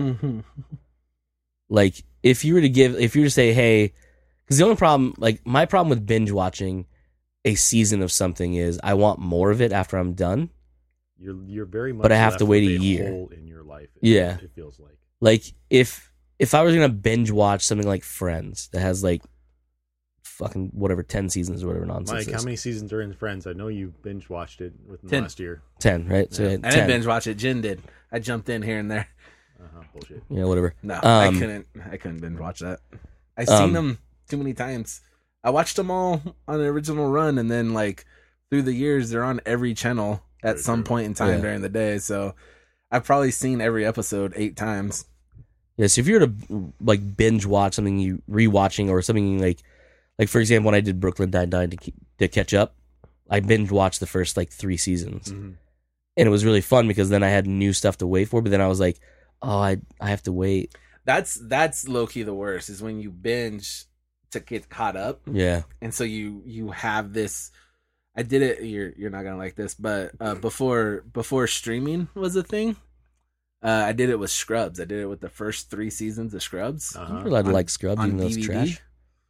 Like if you were to give, if you were to say, hey, because the only problem, like my problem with binge watching a season of something is I want more of it after I'm done.
You're you're very much
But I have
left
to wait
with
a year.
hole in your life. It,
Yeah.
It feels like.
Like if if I was gonna binge watch something like Friends that has like fucking whatever ten seasons or whatever nonsense.
Mike, how
is.
many seasons are in Friends? I know you binge watched it within
Ten.
last year.
ten, right? So
Yeah.
yeah.
I didn't binge watch it. Jen did. I jumped in here and there.
Uh-huh, bullshit.
Yeah, whatever.
No,
Um,
I couldn't. I couldn't binge watch that. I've
Um,
seen them too many times. I watched them all on the original run, and then like through the years, they're on every channel at
Very
some
true.
point in time
Yeah.
during the day. So I've probably seen every episode eight times.
Yeah, so if you were to like binge watch something you rewatching or something like, like for example, when I did Brooklyn Nine Nine to ke- to catch up, I binge watched the first like three seasons,
Mhm.
and it was really fun because then I had new stuff to wait for. But then I was like, oh, I I have to wait.
That's that's low key the worst is when you binge to get caught up,
Yeah,
and so you you have this. I did it. You're you're not gonna like this, but uh, before before streaming was a thing, uh, I did it with Scrubs. I did it with the first three seasons of Scrubs
Uh-huh.
you're allowed to
On-
like Scrubs,
on
even though it's
D V D.
trash.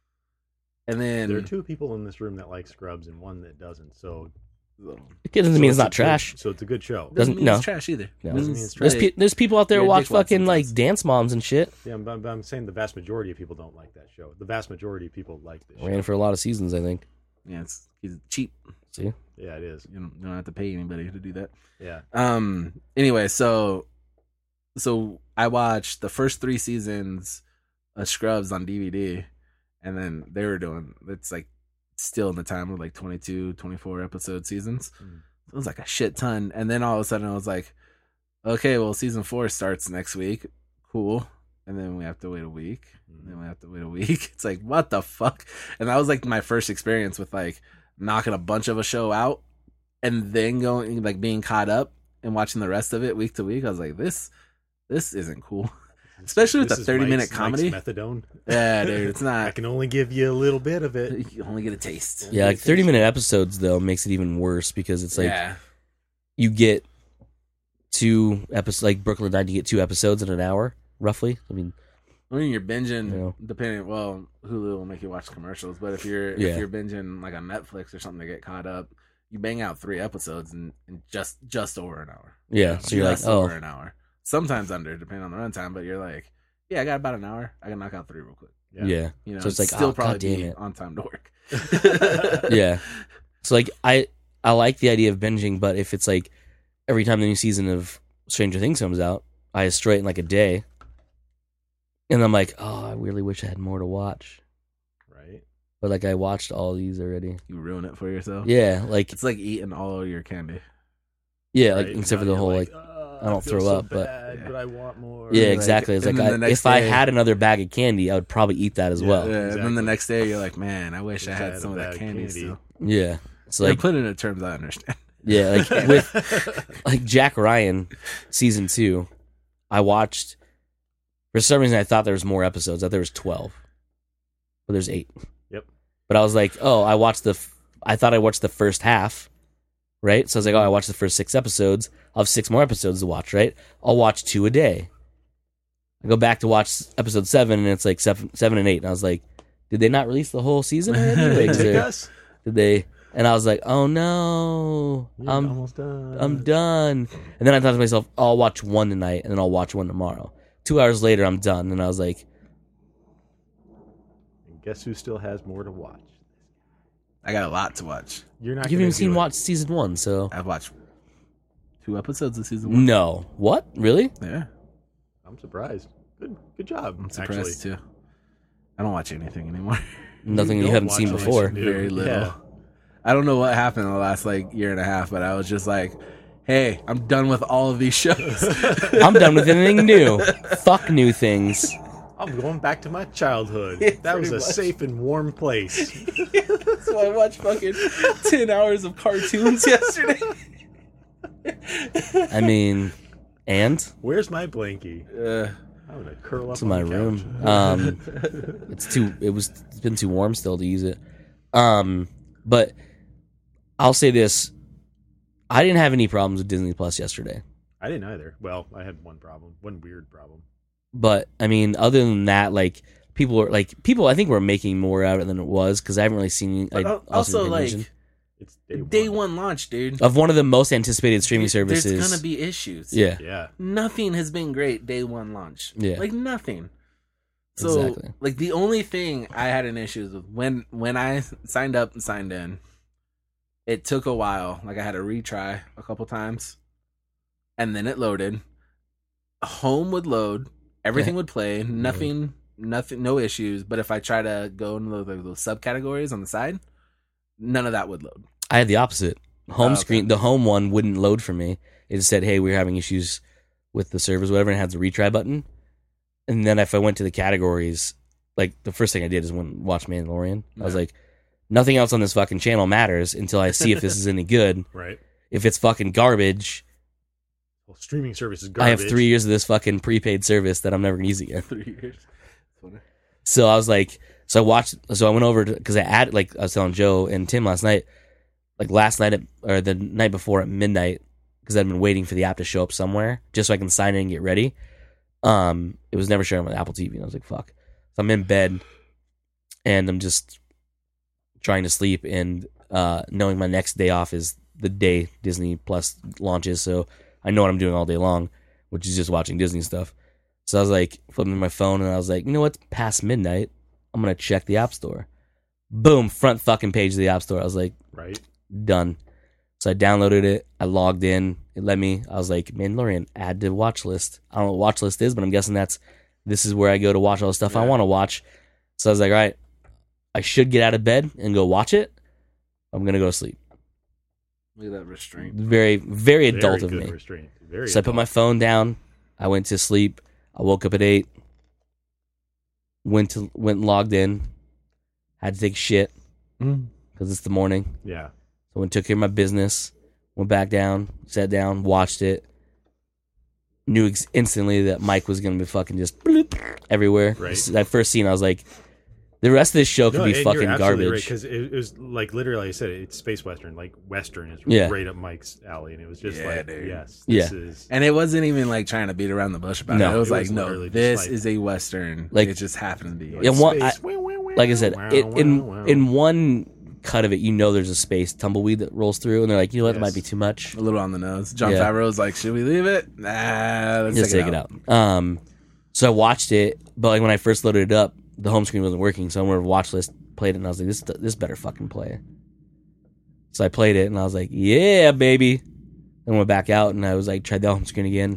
And then
There are two people in this room that like Scrubs and one that doesn't. So
It doesn't
so
mean it's
a
not
good-
trash.
so it's a good show.
doesn't
Doesn't-
mean
no.
it's trash either.
No.
It
Doesn't
means
mean it's
There's
trash.
pe- there's people out there who
You're a
watch
dickwad
fucking like
sometimes.
Dance Moms and shit.
Yeah, but, but I'm saying the vast majority of people don't like that show. The vast majority of people like this
Ran
show.
for a lot of seasons, I think.
Yeah, it's he's cheap.
See,
Yeah, it is.
You don't, you don't have to pay anybody to do that.
Yeah.
Um. Anyway, so so I watched the first three seasons of Scrubs on D V D, and then they were doing it's like still in the time of like twenty-two, twenty-four episode seasons.
Mm.
It was like a shit ton, and then all of a sudden I was like, okay, well season four starts next week. Cool. And then we have to wait a week. And then we have to wait a week. It's like, what the fuck? And that was like my first experience with like knocking a bunch of a show out and then going like being caught up and watching the rest of it week to week, I was like, this this isn't cool. Especially with
This
a
is
thirty minute
Mike's-
comedy.
Mike's methadone.
Yeah, dude, it's
I
not.
can only give you a little bit of it.
You only get a taste.
Yeah, like thirty minute episodes though makes it even worse because it's like
yeah,
you get two episodes, like Brooklyn Nine, you get two episodes in an hour, roughly. I mean,
when you're binging,
Yeah.
depending. Well, Hulu will make you watch commercials, but if you're
Yeah.
if you're binging like on Netflix or something to get caught up, you bang out three episodes in, in just just over an hour.
yeah. So you're like,
Just
oh,
over an hour. Sometimes under, depending on the runtime. But you're like, yeah, I got about an hour. I can knock out three real quick.
yeah.
You know,
So it's like,
still
oh,
probably
God damn
be
it.
on time to work.
Yeah. So like I I like the idea of binging, but if it's like every time the new season of Stranger Things comes out, I destroy it in like a day. And I'm like, oh, I really wish I had more to watch.
Right.
But like I watched all these already.
You ruin it for yourself.
Yeah, like
It's like eating all of your candy.
yeah, like
Right?
except for
Now
the whole
you're
like
"Uh,
I don't
feel
throw
so
up, but-
bad,
Yeah.
but I want more.
yeah,
like-
exactly. It's
and
like
then
I,
the next
if I
day-
had another bag of candy, I would probably eat that as
Yeah.
well.
Yeah, and then
exactly.
the next day you're like, man, I wish I
Wish I
had
had
some
a
of that
bag of
candy,
candy.
still.
Yeah. It's
Like,
like
put it in terms I understand.
yeah, like with like Jack Ryan season two, I watched. For some reason, I thought there was more episodes. I thought there was twelve, but there's eight.
Yep.
But I was like, oh, I watched the. F- I thought I watched the first half, right? So I was like, oh, I watched the first six episodes. I'll have six more episodes to watch, right? I'll watch two a day. I go back to watch episode seven, and it's like seven, seven and eight. And I was like, did they not release the whole season already? Like, is there-
Yes.
did they? And I was like, oh no,
You're
I'm
almost done.
I'm done. And then I thought to myself, oh, I'll watch one tonight, and then I'll watch one tomorrow. Two hours later, I'm done, and I was like,
And guess who still has more to watch?
I got a lot to watch.
You're not.
you haven't
gonna
even seen
do it.
watch season one, so
I've watched two episodes of season one.
no. What? Really?
Yeah,
I'm surprised. Good. Good job.
I'm surprised
actually.
too. I don't watch anything anymore.
Nothing you,
don't
haven't
watch
seen
anything
before.
new.
Very little.
Yeah.
I don't know what happened in the last like year and a half, but I was just like, hey, I'm done with all of these shows.
I'm done with anything new. Fuck new things.
I'm going back to my childhood.
Yeah,
that was a
pretty much.
safe and warm place.
So I watched fucking ten hours of cartoons yesterday.
I mean, and
Where's my blankie?
Uh,
I'm gonna curl up
to
on
my
the
room.
couch.
Um, it's too. It was. It's been too warm still to use it. Um, but I'll say this: I didn't have any problems with Disney Plus yesterday.
I didn't either. Well, I had one problem, one weird problem.
But I mean, other than that, like people are like people. I think we're making more out of it than it was because I haven't really seen.
but
I
al- also,
didn't
like
mention-
It's day,
day
one.
one launch, dude.
of one of the most anticipated streaming services.
There's gonna be issues.
yeah,
Yeah.
Nothing has been great day one launch.
Yeah.
Like nothing. So
Exactly.
like the only thing I had an issue with when when I signed up and signed in, it took a while. Like I had to retry a couple times. And then it loaded. Home would load, everything
Yeah.
would play, nothing nothing no issues. But if I try to go into those, like, those subcategories on the side, none of that would load.
I had the opposite. Home
Oh, okay.
screen, the home one wouldn't load for me. It just said, "Hey, we're having issues with the servers, whatever," and it had the retry button. And then if I went to the categories, like the first thing I did is when watch Mandalorian. I was
Yeah.
like, nothing else on this fucking channel matters until I see if this is any good.
Right.
If it's fucking garbage,
Well, streaming service is garbage.
I have three years of this fucking prepaid service that I'm never gonna use again.
Three years.
So I was like, so I watched, so I went over to, because I added, like I was telling Joe and Tim last night, like last night at, or the night before at midnight, because I'd been waiting for the app to show up somewhere just so I can sign in and get ready. Um, it was never showing on Apple T V, and I was like, fuck. So I'm in bed, and I'm just trying to sleep, and uh, knowing my next day off is the day Disney Plus launches, so I know what I'm doing all day long, which is just watching Disney stuff. So I was like flipping my phone, and I was like, you know what? It's past midnight. I'm gonna check the App Store. Boom, front fucking page of the App Store. I was like,
Right.
done. So I downloaded it. I logged in. It let me. I was like, Mandalorian, add to watch list. I don't know what watch list is, but I'm guessing that's this is where I go to watch all the stuff I
Yeah.
want to watch. So I was like, all right, I should get out of bed and go watch it. I'm gonna go to sleep.
Look at that restraint.
Very, very adult
Very
of
good
me.
restraint. Very
So I put my phone down. I went to sleep. I woke up at eight. Went to went and logged in. Had to take a shit because it's the morning.
Yeah.
So I went and took care of my business. Went back down, sat down, watched it. Knew ex- instantly that Mike was going to be fucking just bloop everywhere.
Right.
That first scene, I was like, the rest of this show could
No,
be
and
fucking
you're absolutely
garbage.
because it, it was like literally, like I said, it's space western. Like western is
Yeah.
right up Mike's alley, and it was just
Yeah,
like,
dude.
yes,
Yeah.
this is
And it wasn't even like trying to beat around the bush about
No.
it. It was
It
like,
was
no,
literally just
this
like-
is a western.
Like-
Like it just happened to be.
Yeah, one- I-
space. Wow, wow, wow,
Like I said,
wow,
it,
wow,
in
wow.
in one cut of it, you know there's a space tumbleweed that rolls through, and they're like, you know what, that
Yes.
might be too much.
A little on the nose. John
Yeah.
Favreau was like, should we leave it? Nah, let's
Just
take,
take it out. Um, so I watched it, but like when I first loaded it up, the home screen wasn't working, so I went over to watch list, played it, and I was like, this this better fucking play. So I played it, and I was like, yeah, baby. Then went back out, and I was like, tried the home screen again.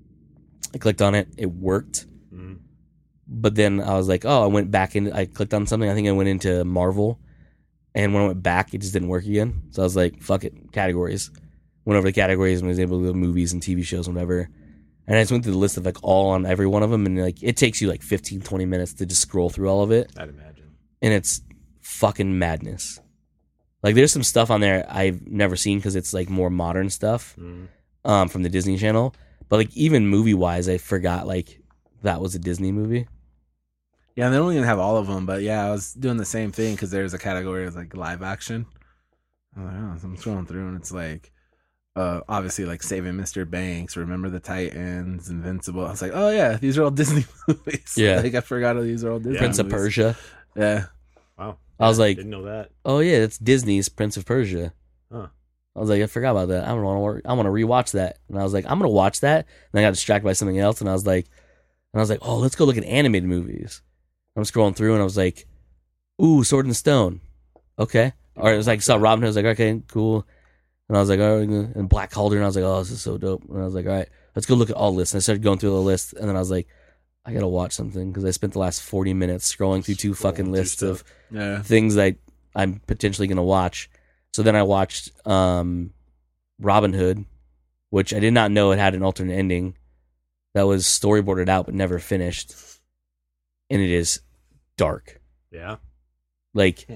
I clicked on it, it worked.
Mhm.
But then I was like, oh, I went back in. I clicked on something. I think I went into Marvel, and when I went back, it just didn't work again. So I was like, fuck it, categories. Went over the categories and was able to go to movies and T V shows and whatever. And I just went through the list of like all on every one of them, and like it takes you like fifteen, twenty minutes to just scroll through all of it,
I'd imagine.
and it's fucking madness. Like there's some stuff on there I've never seen because it's like more modern stuff
Mhm.
um, from the Disney Channel. But like even movie wise, I forgot like that was a Disney movie.
Yeah, they don't even have all of them, but yeah, I was doing the same thing because there's a category of like live action. I'm like, oh, so I'm scrolling through and it's like, uh, obviously like Saving Mister Banks, Remember the Titans, Invincible. I was like, oh yeah, these are all Disney movies.
Yeah.
like I forgot these are all Disney.
Prince of
movies.
Persia.
Yeah,
Wow.
I was like,
Didn't know that.
oh yeah, that's Disney's Prince of Persia.
Huh.
I was like, I forgot about that. I want to work. I want to rewatch that. And I was like, I'm gonna watch that. And I got distracted by something else. And I was like, and I was like, oh, let's go look at animated movies. I'm scrolling through, and I was like, ooh, Sword and Stone. Okay. Or it was like saw Robin Hood. I was like, okay, cool. And I was like, oh, and Black Cauldron. I was like, oh, this is so dope. And I was like, all right, let's go look at all lists. And I started going through the list, and then I was like, I gotta watch something because I spent the last forty minutes scrolling through two
Scrolling
fucking
through
lists
stuff.
of
yeah.
things that I'm potentially gonna watch. So then I watched um, Robin Hood, which I did not know it had an alternate ending that was storyboarded out but never finished, and it is dark.
Yeah.
Like,
Hmm.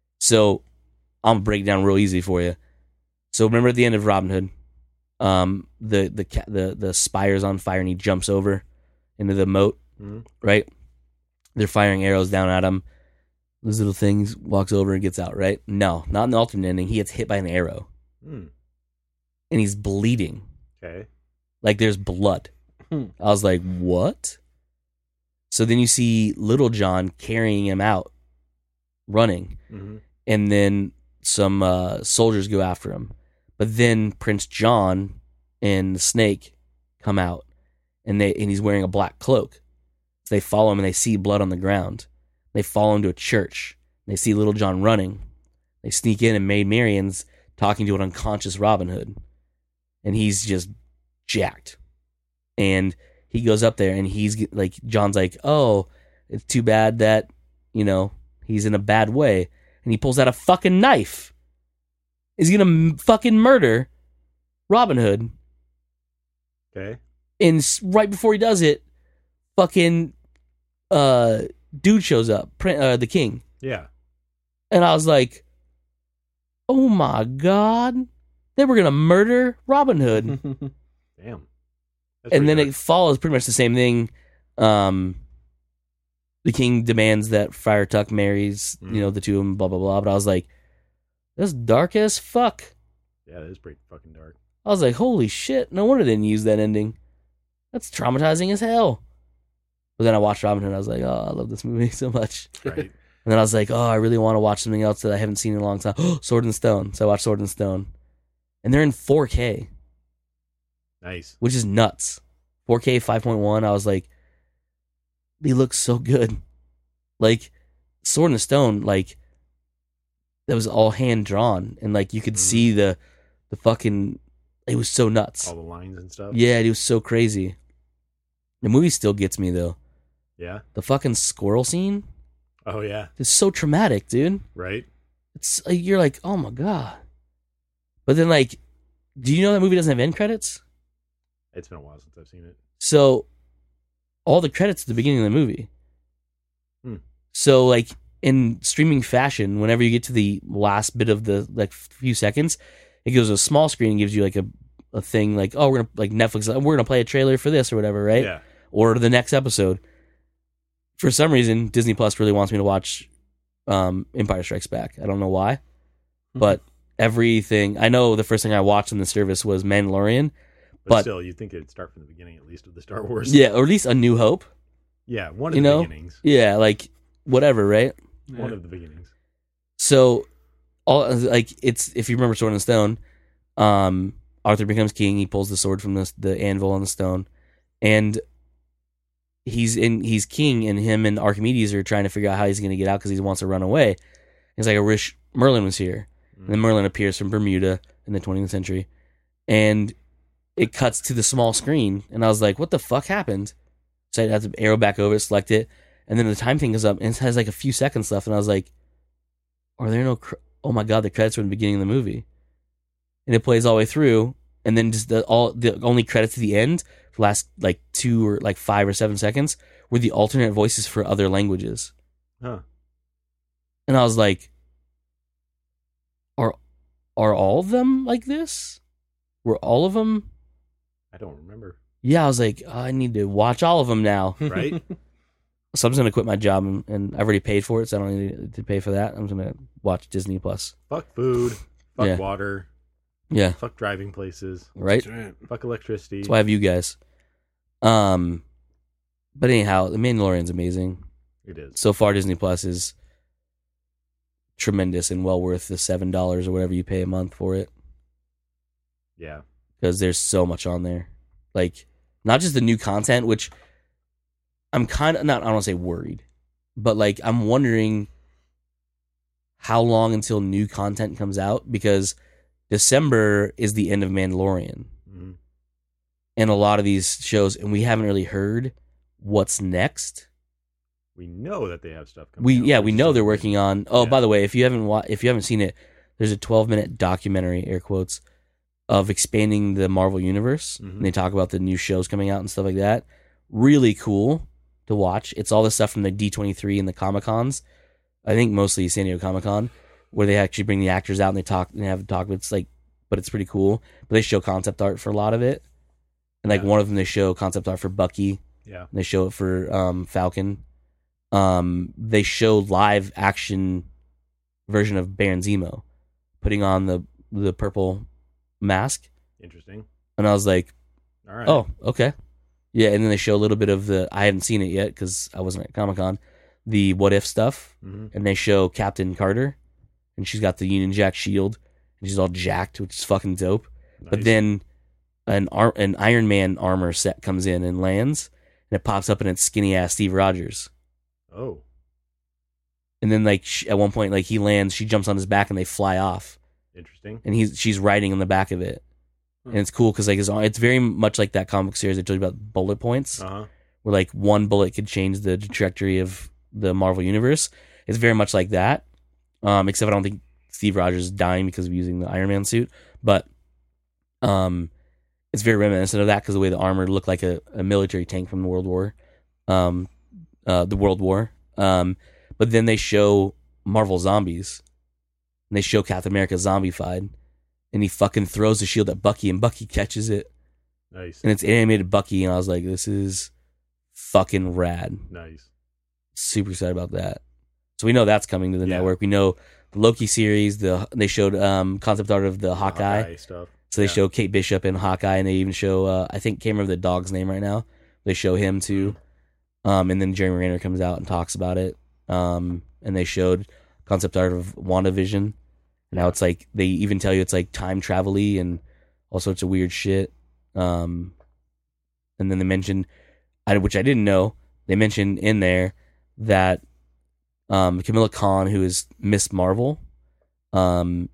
so I'll break it down real easy for you. So remember at the end of Robin Hood, um, the the ca- the the spire's on fire and he jumps over into the moat,
Mhm.
right? They're firing arrows down at him. Those little things walks over and gets out, right? No, not in the alternate ending. He gets hit by an arrow
Hmm.
and he's bleeding.
Okay.
Like there's blood.
Hmm.
I was like, what? So then you see Little John carrying him out, running.
Mhm.
And then some uh, soldiers go after him. But then Prince John and the snake come out, and they and he's wearing a black cloak. So they follow him, and they see blood on the ground. They follow him to a church. They see Little John running. They sneak in, and Maid Marian's talking to an unconscious Robin Hood, and he's just jacked. And he goes up there, and he's get- like, John's like, "Oh, it's too bad that you know he's in a bad way." And he pulls out a fucking knife. He's gonna m- fucking murder Robin Hood.
Okay.
And s- right before he does it, fucking uh, dude shows up, Prin- uh, the king.
Yeah.
And I was like, oh my god, they were gonna murder Robin Hood.
Damn. That's
And then
pretty
it follows pretty much the same thing. Um, the king demands that Friar Tuck marries,
Mm.
you know, the two of them, blah blah blah. But I was like, that's dark as fuck.
dark. Yeah, that is pretty fucking dark.
I was like, holy shit, no wonder they didn't use that ending. That's traumatizing as hell. But then I watched Robin Hood and I was like, oh, I love this movie so much.
Right.
And then I was like, oh, I really want to watch something else that I haven't seen in a long time. Sword and Stone. So I watched Sword and Stone. And they're in four K,
Nice.
which is nuts. four K five point one. I was like, they look so good. Like, Sword and Stone, like, that was all hand drawn. And, like, you could
Mhm.
see the the fucking, it was so nuts.
All the lines and stuff.
Yeah, it was so crazy. The movie still gets me, though.
Yeah.
The fucking squirrel scene
Oh yeah.
is so traumatic, dude.
Right.
It's like, you're like, oh my god. But then, like, do you know that movie doesn't have end credits?
It's been a while since I've seen it.
So, all the credits at the beginning of the movie.
Hmm.
So, like, in streaming fashion, whenever you get to the last bit of the, like, few seconds, It goes to a small screen and gives you like a, a thing like, oh, we're gonna like Netflix, we're gonna play a trailer for this or whatever, right?
Yeah.
Or the next episode. For some reason, Disney Plus really wants me to watch um, Empire Strikes Back. I don't know why, but everything I know, the first thing I watched on the service was Mandalorian.
But,
But-
still, you'd think it'd start from the beginning at least of the Star Wars.
Yeah, or at least A New Hope.
Yeah, one of
You
the
know?
beginnings.
Yeah, like whatever, right?
One of the beginnings.
So, all like it's if you remember Sword in the Stone, um, Arthur becomes king. He pulls the sword from the the anvil on the stone, and he's in he's king. And him and Archimedes are trying to figure out how he's going to get out because he wants to run away. He's like, I wish Merlin was here. And then Merlin appears from Bermuda in the twentieth century, and it cuts to the small screen, and I was like, "What the fuck happened?" So I had to arrow back over, select it, and then the time thing goes up, and it has like a few seconds left, and I was like, "Are there no? Cr- oh my god, the credits were in the beginning of the movie," and it plays all the way through, and then just the all the only credits at the end, the last like two or like five or seven seconds, were the alternate voices for other languages,
Huh.
and I was like, "Are are all of them like this? Were all of them?"
I don't remember.
Yeah, I was like, oh, I need to watch all of them now.
Right?
So I'm just gonna quit my job, and, and I've already paid for it, so I don't need to pay for that. I'm just gonna watch Disney Plus.
Fuck food. Fuck
Yeah.
water.
Yeah,
Fuck driving places.
right.
That's right.
Fuck electricity.
That's why I have you guys. Um, but anyhow, The Mandalorian's amazing.
It is.
So far, Disney Plus is tremendous and well worth the seven dollars or whatever you pay a month for it,
Yeah.
because there's so much on there. Like, not just the new content, which I'm kind of not, I don't want to say worried, but like, I'm wondering how long until new content comes out, because December is the end of Mandalorian
hmm
and a lot of these shows, and we haven't really heard what's next.
We know that they have stuff coming
We
out.
yeah,
We're
we
just
know they're
not-
working on. Oh,
Yeah.
by the way, if you haven't wa- if you haven't seen it, there's a twelve minute documentary, air quotes, of expanding the Marvel universe.
Mhm.
And they talk about the new shows coming out and stuff like that. Really cool to watch. It's all the stuff from the D twenty-three and the Comic Cons. I think mostly San Diego Comic Con, where they actually bring the actors out and they talk and have a talk. But it's like, but it's pretty cool. But they show concept art for a lot of it, and like
Yeah.
one of them they show concept art for Bucky.
Yeah.
They show it for um, Falcon. Um, they show live action version of Baron Zemo putting on the the purple mask,
Interesting.
and I was like,
All right.
"Oh, okay, yeah." And then they show a little bit of the I hadn't seen it yet because I wasn't at Comic Con, the What If stuff,
hmm
and they show Captain Carter, and she's got the Union Jack shield, and she's all jacked, which is fucking dope. But then an ar- an Iron Man armor set comes in and lands, and it pops up, and it's skinny ass Steve Rogers.
Oh.
And then, like sh at one point, like he lands, she jumps on his back, and they fly off.
Interesting.
And he's she's riding on the back of it, and it's cool because like it's, it's very much like that comic series I told you about, bullet points,
Uh huh.
where like one bullet could change the trajectory of the Marvel universe. It's very much like that, um, except I don't think Steve Rogers is dying because of using the Iron Man suit, but um, it's very reminiscent of that because the way the armor looked like a, a military tank from the World War, um, uh, the World War. Um, but then they show Marvel Zombies, and they show Captain America zombified, and he fucking throws the shield at Bucky, and Bucky catches it,
Nice.
and it's animated Bucky, and I was like, this is fucking rad.
Nice.
Super excited about that. So we know that's coming to the
Yeah.
network. We know the Loki series. The they showed um, concept art of the Hawkeye.
Hawkeye stuff.
So they
Yeah.
show Kate Bishop and Hawkeye, and they even show uh, I think can't remember the dog's name right now. They show him too, um, and then Jeremy Renner comes out and talks about it. Um, and they showed concept art of WandaVision, and now it's like they even tell you it's like time travel-y and all sorts of weird shit. Um, and then they mentioned, I, which I didn't know, they mentioned in there that um, Kamala Khan, who is Miss Marvel, um,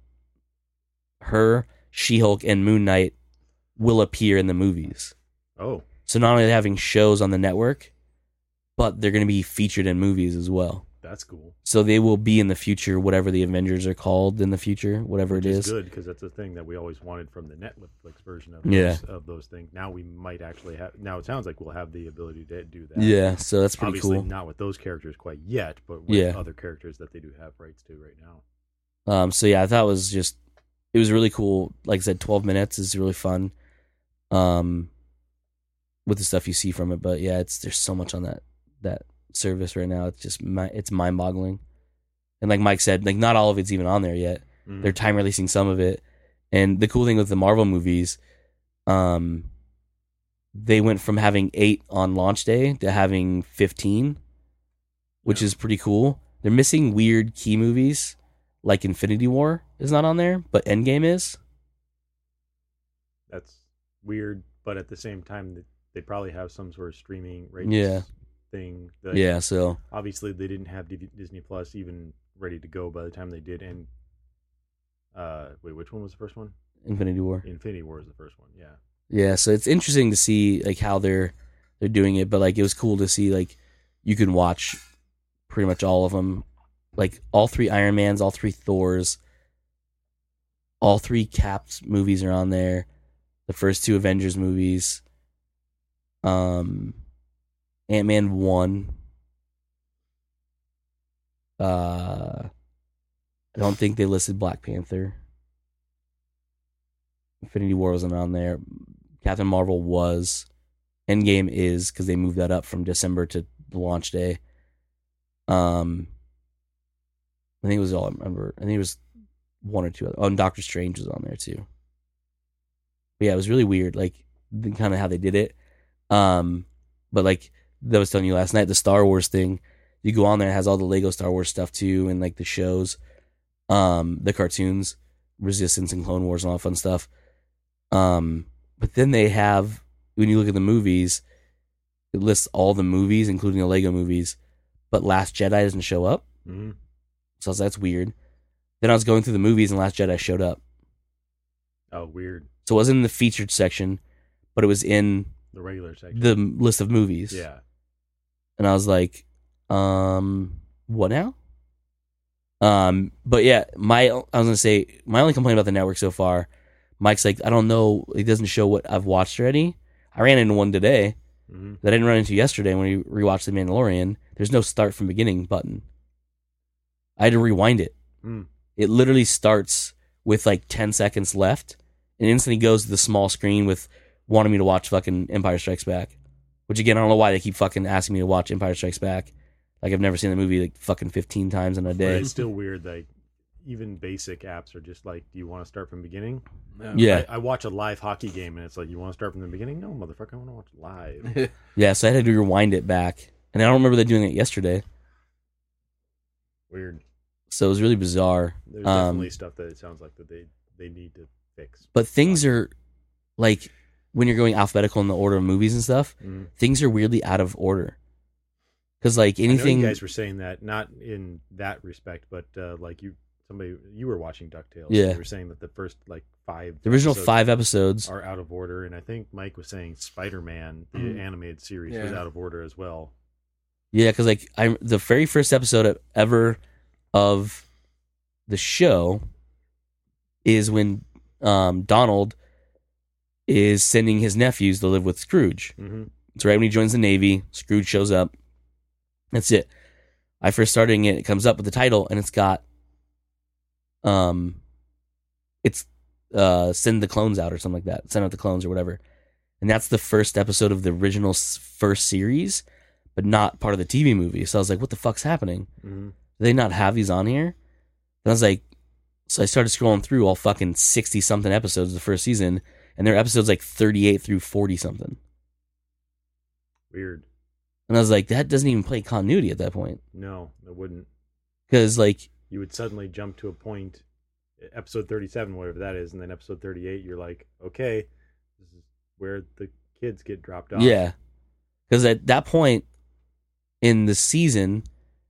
her, She-Hulk, and Moon Knight will appear in the movies.
Oh.
So not only are they having shows on the network, but they're going to be featured in movies as well.
That's cool.
So they will be in the future, whatever the Avengers are called in the future, whatever
Which
it
is
is.
good because that's the thing that we always wanted from the Netflix version of
Yeah.
those, of those things. Now we might actually have. Now it sounds like we'll have the ability to do that.
Yeah, so that's pretty
Obviously
cool.
not with those characters quite yet, but with
Yeah.
other characters that they do have rights to right now.
Um, so yeah, I thought it was just it was really cool. Like I said, twelve minutes is really fun. Um, with the stuff you see from it, but yeah, it's there's so much on that that service right now. It's just mi- it's mind boggling. And like Mike said, like not all of it's even on there yet.
Mm.
They're time releasing some of it. And the cool thing with the Marvel movies, um, they went from having eight on launch day to having fifteen, which
Yeah.
is pretty cool. They're missing weird key movies, like Infinity War is not on there, but Endgame is.
That's weird, but at the same time, th- they probably have some sort of streaming rights
Yeah.
thing. That
Yeah, so
Obviously, they didn't have D- Disney Plus even ready to go by the time they did. And uh, wait, which one was the first one?
Infinity War.
Infinity War is the first one. Yeah.
Yeah, so it's interesting to see like how they're they're doing it, but like it was cool to see like you can watch pretty much all of them, like all three Iron Mans, all three Thors, all three Caps movies are on there, the first two Avengers movies, um, Ant-Man one. Uh, I don't think they listed Black Panther. Infinity War wasn't on there. Captain Marvel was. Endgame is because they moved that up from December to the launch day. Um, I think it was all I remember. I think it was one or two other. Oh, and Doctor Strange was on there too. But yeah, it was really weird, like kind of how they did it. Um, but like that was telling you last night, the Star Wars thing. You go on there, it has all the Lego Star Wars stuff too, and like the shows, um, the cartoons, Resistance and Clone Wars and all that fun stuff. Um, but then they have, when you look at the movies, it lists all the movies, including the Lego movies, but Last Jedi doesn't show up.
Mm-hmm.
So I was like, that's weird. Then I was going through the movies and Last Jedi showed up.
Oh, weird.
So it wasn't in the featured section, but it was in
The regular section.
the list of movies.
Yeah.
And I was like, um, what now? Um, but yeah, my I was gonna say my only complaint about the network so far, Mike's like, I don't know, it doesn't show what I've watched already. I ran into one today
Mm-hmm.
that I didn't run into yesterday when we rewatched The Mandalorian. There's no start from beginning button. I had to rewind it.
Mm.
It literally starts with like ten seconds left and instantly goes to the small screen with wanting me to watch fucking Empire Strikes Back. Which again, I don't know why they keep fucking asking me to watch Empire Strikes Back. Like I've never seen the movie like fucking fifteen times in a
But
day.
it's still weird. Like even basic apps are just like, do you want to start from the beginning?
Yeah.
I, I watch a live hockey game and it's like, you want to start from the beginning? No, motherfucker, I want to watch live.
Yeah, so I had to rewind it back. And I don't remember them doing it yesterday.
Weird.
So it was really bizarre.
There's
Um,
definitely stuff that it sounds like that they they need to fix.
But things are like when you're going alphabetical in the order of movies and stuff,
Mhm.
things are weirdly out of order. Because like
I know
anything,
you guys were saying that, not in that respect, but uh, like you, somebody you were watching DuckTales.
Yeah.
You were saying that the first like five,
the original
episodes
five episodes,
are out of order, and I think Mike was saying Spider-Man, the
Mm.
animated series, was
Yeah.
out of order as well.
yeah, because like I the very first episode ever of the show is when um, Donald is sending his nephews to live with Scrooge.
Mm-hmm.
It's right when he joins the Navy. Scrooge shows up. That's it. I first starting it. It comes up with the title, and it's got, um, it's uh, send the clones out or something like that. Send out the clones or whatever. And that's the first episode of the original s- first series, but not part of the T V movie. So I was like, what the fuck's happening?
Mm-hmm.
Do they not have these on here? And I was like, so I started scrolling through all fucking sixty something episodes of the first season, and there are episodes like thirty-eight through forty something.
Weird.
And I was like, that doesn't even play continuity at that point.
No, it wouldn't.
Because, like,
You would suddenly jump to a point, episode thirty-seven, whatever that is, and then episode thirty-eight, you're like, okay, this is where the kids get dropped off.
yeah. Because at that point in the season,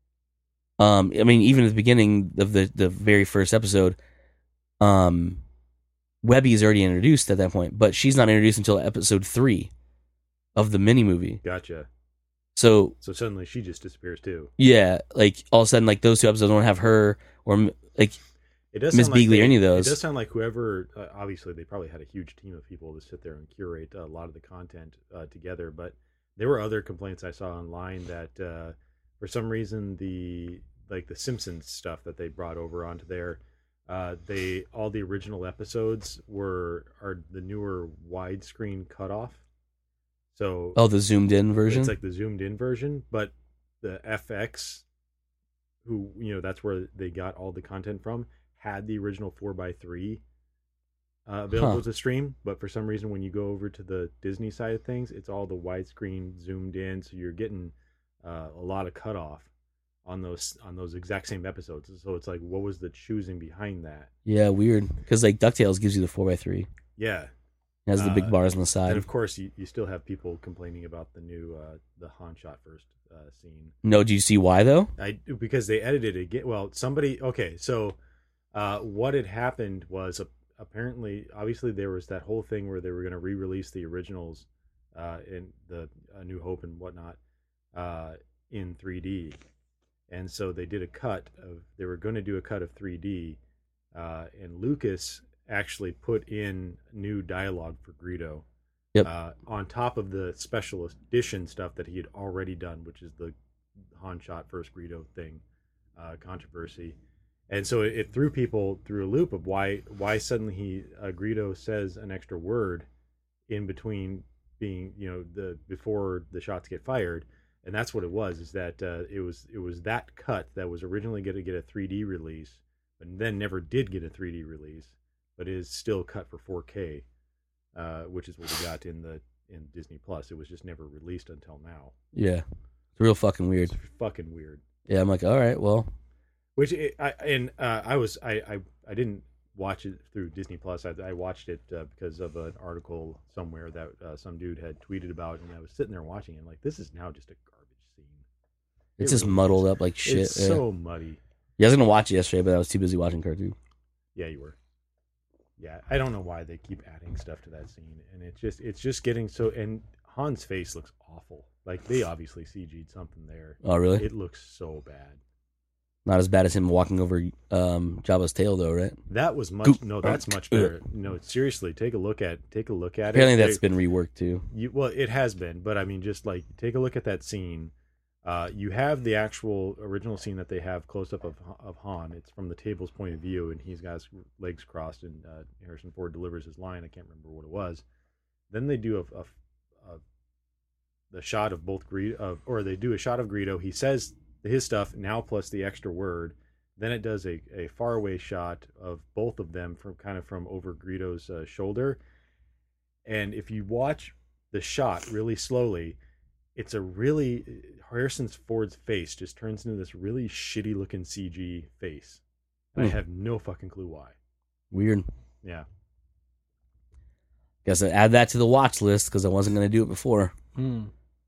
um, I mean, even at the beginning of the, the very first episode, um, Webby is already introduced at that point, but she's not introduced until episode three of the mini movie.
Gotcha.
So,
So suddenly she just disappears too.
yeah, like all of a sudden, like those two episodes don't have her or like,
It does
Miss
sound like
Beagley or
they-
any of those.
It does sound like whoever, uh, obviously, they probably had a huge team of people to sit there and curate a lot of the content uh, together. But there were other complaints I saw online that uh, for some reason the like the Simpsons stuff that they brought over onto there, Uh, they all the original episodes were are the newer widescreen cutoff. So
Oh, the zoomed in version.
it's like the zoomed in version, but the F X, who you know that's where they got all the content from, had the original four by three uh, available
Huh.
to stream. But for some reason, when you go over to the Disney side of things, it's all the widescreen zoomed in, so you're getting uh, a lot of cutoff on those on those exact same episodes. So it's like, what was the choosing behind that?
Yeah, weird. Because like DuckTales gives you the four by three.
Yeah,
It has the
Uh,
big bars on the side.
and of course you, you still have people complaining about the new uh, the Han shot first uh, scene.
No, do you see why though?
I because they edited it again. Well, somebody okay. So uh, what had happened was uh, apparently, obviously, there was that whole thing where they were going to re-release the originals uh, in the uh, New Hope and whatnot uh, in three D, and so they did a cut of. They were going to do a cut of three D, uh, and Lucas actually put in new dialogue for Greedo.
Yep.
Uh, on top of the special edition stuff that he had already done, which is the Han shot first Greedo thing, uh, controversy, and so it, it threw people through a loop of why why suddenly he uh, Greedo says an extra word in between being you know the before the shots get fired, and that's what it was. Is that uh, it was it was that cut that was originally going to get a three D release, but then never did get a three D release, but is still cut for four K. Uh, which is what we got in the in Disney Plus. It was just never released until now.
Yeah, it's real fucking weird.
It's fucking weird.
Yeah, I'm like, all right, well,
Which it, I and uh, I was I, I I didn't watch it through Disney Plus. I, I watched it uh, because of an article somewhere that uh, some dude had tweeted about, and I was sitting there watching it. And like, this is now just a garbage scene.
it's
It
just
really
muddled
is.
up like shit.
It's
yeah.
so muddy.
yeah, I was gonna watch it yesterday, but I was too busy watching cartoon.
Yeah, you were. Yeah, I don't know why they keep adding stuff to that scene, and it's just it's just getting so. And Han's face looks awful. Like they obviously C G'd something there.
Oh, really?
It looks so bad.
Not as bad as him walking over um, Jabba's tail, though, right?
That was much.
Goop.
No, that's much better. No, seriously, take a look at take a look at
Apparently,
it.
that's been reworked too.
You, well, it has been, but I mean, just like take a look at that scene. Uh, you have the actual original scene that they have close up of of Han. It's from the table's point of view, and he's got his legs crossed, and uh, Harrison Ford delivers his line. I can't remember what it was. Then they do a, a, a the shot of both Greedo, of, or they do a shot of Greedo. He says his stuff now plus the extra word. Then it does a, a faraway shot of both of them from kind of from over Greedo's uh, shoulder. And if you watch the shot really slowly, it's a really Harrison Ford's face just turns into this really shitty looking C G face. And
Hmm.
I have no fucking clue why.
Weird.
Yeah.
Guess I add that to the watch list because I wasn't going to do it before.
Hmm.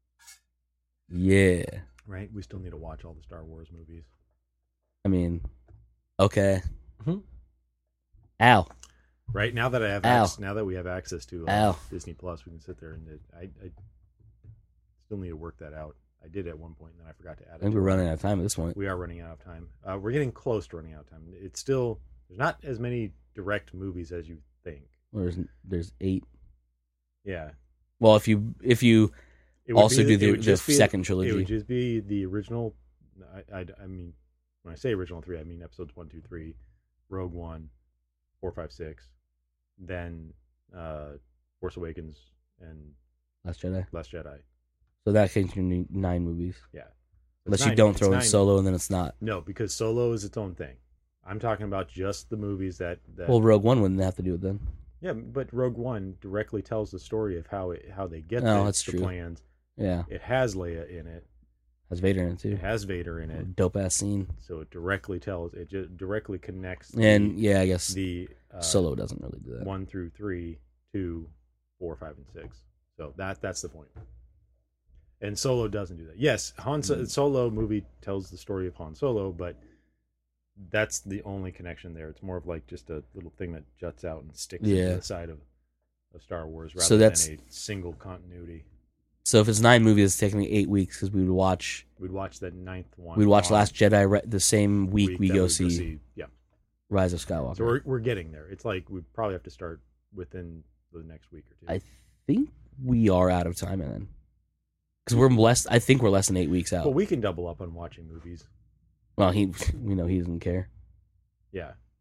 Yeah.
Right? We still need to watch all the Star Wars movies.
I mean, okay.
Mhm.
Ow.
Right? Now that I have
Ow.
access, now that we have access to uh,
Ow.
Disney Plus, we can sit there and it, I, I still need to work that out. I did at one point and then I forgot to add
I
it.
think
to
we're
it.
running out of time at this point.
We are running out of time. Uh, we're getting close to running out of time. It's still there's not as many direct movies as you think.
There's there's eight.
Yeah.
Well, if you if you
It would
also
be
do
it
the,
would
the
just be-
second
It
trilogy,
would just be the original. I, I, I mean, when I say original three, I mean episodes one, two, three, Rogue One, four, five, six, then uh, Force Awakens and
Last Jedi.
Last Jedi.
So that takes you nine movies,
Yeah.
unless
It's
you
nine-
don't
it's
throw in
nine-
Solo, and then it's not.
No, because Solo is its own thing. I'm talking about just the movies that. that
Well, Rogue One wouldn't have to do it then.
yeah, but Rogue One directly tells the story of how it, how they get
Oh,
the,
that's
the
true.
plans.
Yeah,
It has Leia in it.
has Vader in it too.
It has Vader in it.
Dope ass scene.
So it directly tells. It just directly connects. The,
And yeah, I guess
the uh,
Solo doesn't really do that.
one through three, two, four, five, and six. So that that's the point. And Solo doesn't do that. Yes, Han
Hmm.
so- Solo movie tells the story of Han Solo, but that's the only connection there. It's more of like just a little thing that juts out and sticks
Yeah.
into the side of, of Star Wars rather
So that's-
than a single continuity.
So if it's nine movies, it's taking me eight weeks because we would watch
We'd watch that ninth one.
we'd watch
on
Last Jedi re- the same week, we
that
go
we'd
see,
Yeah.
Rise of Skywalker.
So we're we're getting there. It's like we probably have to start within the next week or two.
I think we are out of time, and then because we're less. I think we're less than eight weeks out.
Well, we can double up on watching movies.
Well, he we know he doesn't care.
Yeah.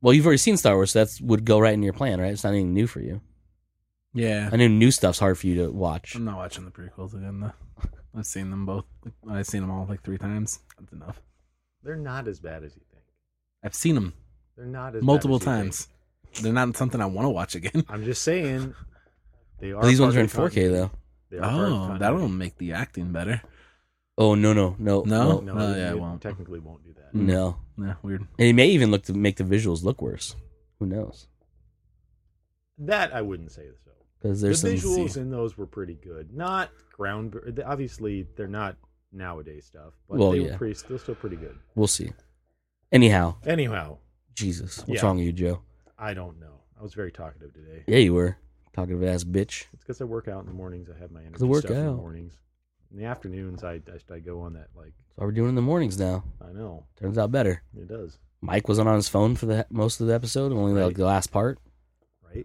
Well, you've already seen Star Wars, so that would go right in your plan, right? It's not anything new for you.
Yeah.
I know new stuff's hard for you to watch.
I'm not watching the prequels again, though. I've seen them both. I've seen them all like three times. That's enough.
They're not as bad as you think.
I've seen them
They're not as
multiple
bad as you
times. They're not something I want to watch again.
think. I'm just saying. They are.
Well, these ones
part
are in
of the
four K,
continuity.
though.
They are part of the
Oh,
continuity.
that'll make the acting better.
Oh, no, no, no.
No?
No,
Oh,
it,
yeah, it
it
won't.
technically won't do that.
No.
Yeah, weird.
And it may even look to make the visuals look worse. Who knows?
That I wouldn't say so.
Because
The
there's some...
visuals in those were pretty good. Not ground. Obviously, they're not nowadays stuff, but
Well,
they
yeah.
were pretty. They're still pretty good.
We'll see. Anyhow,
Anyhow,
Jesus. What's
Yeah.
wrong with you, Joe?
I don't know. I was very talkative today.
Yeah, you were. Talkative ass bitch.
It's because I work out in the mornings. I have my energy
I work
stuff in the
out.
mornings. In the afternoons, I, I I go on that like
That's all we're doing in the mornings now.
I know
Turns out better.
it does,
Mike wasn't on his phone for the most of the episode, only like
Right.
the last part.
right?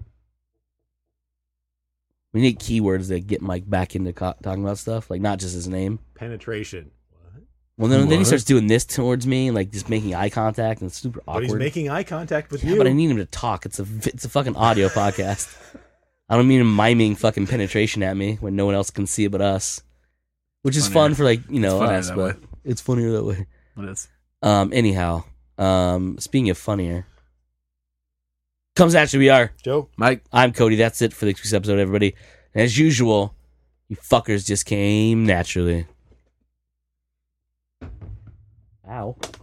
We need keywords that get Mike back into co- talking about stuff, like not just his name.
Penetration. What?
Well, then, then he
What?
starts doing this towards me, like just making eye contact, and it's super
But he's
awkward.
making eye contact with
yeah,
you.
but I need him to talk. It's a it's a fucking audio podcast. I don't mean him miming fucking penetration at me when no one else can see it but us, which is
Funnier.
fun for like you know
It's funnier
us,
that
but
way.
it's funnier that way.
It is.
Um. Anyhow, um. Speaking of funnier, comes at you. We are.
Joe.
Mike.
I'm Cody. That's it for this week's episode, everybody. And as usual, you fuckers just came naturally. Ow.